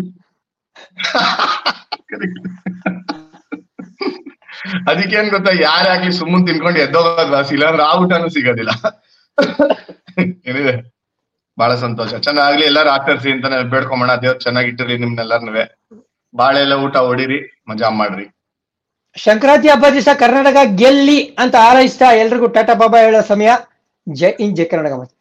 ಅದಕ್ಕೇನ್ ಗೊತ್ತಾ, ಯಾರೇ ಆಗ್ಲಿ ಸುಮ್ಮನೆ ತಿನ್ಕೊಂಡು ಎದ್ದೋಗೋದ್ ವಾಸಿ, ಇಲ್ಲಾಂದ್ರೆ ಆ ಊಟನೂ ಸಿಗೋದಿಲ್ಲ. ಏನಿದೆ, ಬಹಳ ಸಂತೋಷ. ಚೆನ್ನಾಗ್ಲಿ, ಎಲ್ಲಾರು ಆಚರಿಸಿ ಅಂತ ಬೇಡ್ಕೊಂಬೋಣ. ದೇವ್ರು ಚೆನ್ನಾಗಿಟ್ಟಿರ್ಲಿ ನಿಮ್ನೆಲ್ಲಾರ್ನುವೆ. ಬಾಳೆ ಎಲ್ಲ ಊಟ ಹೊಡಿರಿ, ಮಜಾ ಮಾಡ್ರಿ. ಸಂಕ್ರಾಂತಿ ಹಬ್ಬ ದಿವಸ ಕರ್ನಾಟಕ ಗೆಲ್ಲಿ ಅಂತ ಹಾರೈಸ್ತಾ ಎಲ್ರಿಗೂ ಟಾಟಾ ಬಾಬಾ ಹೇಳೋ ಸಮಯ. ಜೈ ಹಿಂದ್, ಜೈ ಕರ್ನಾಟಕ.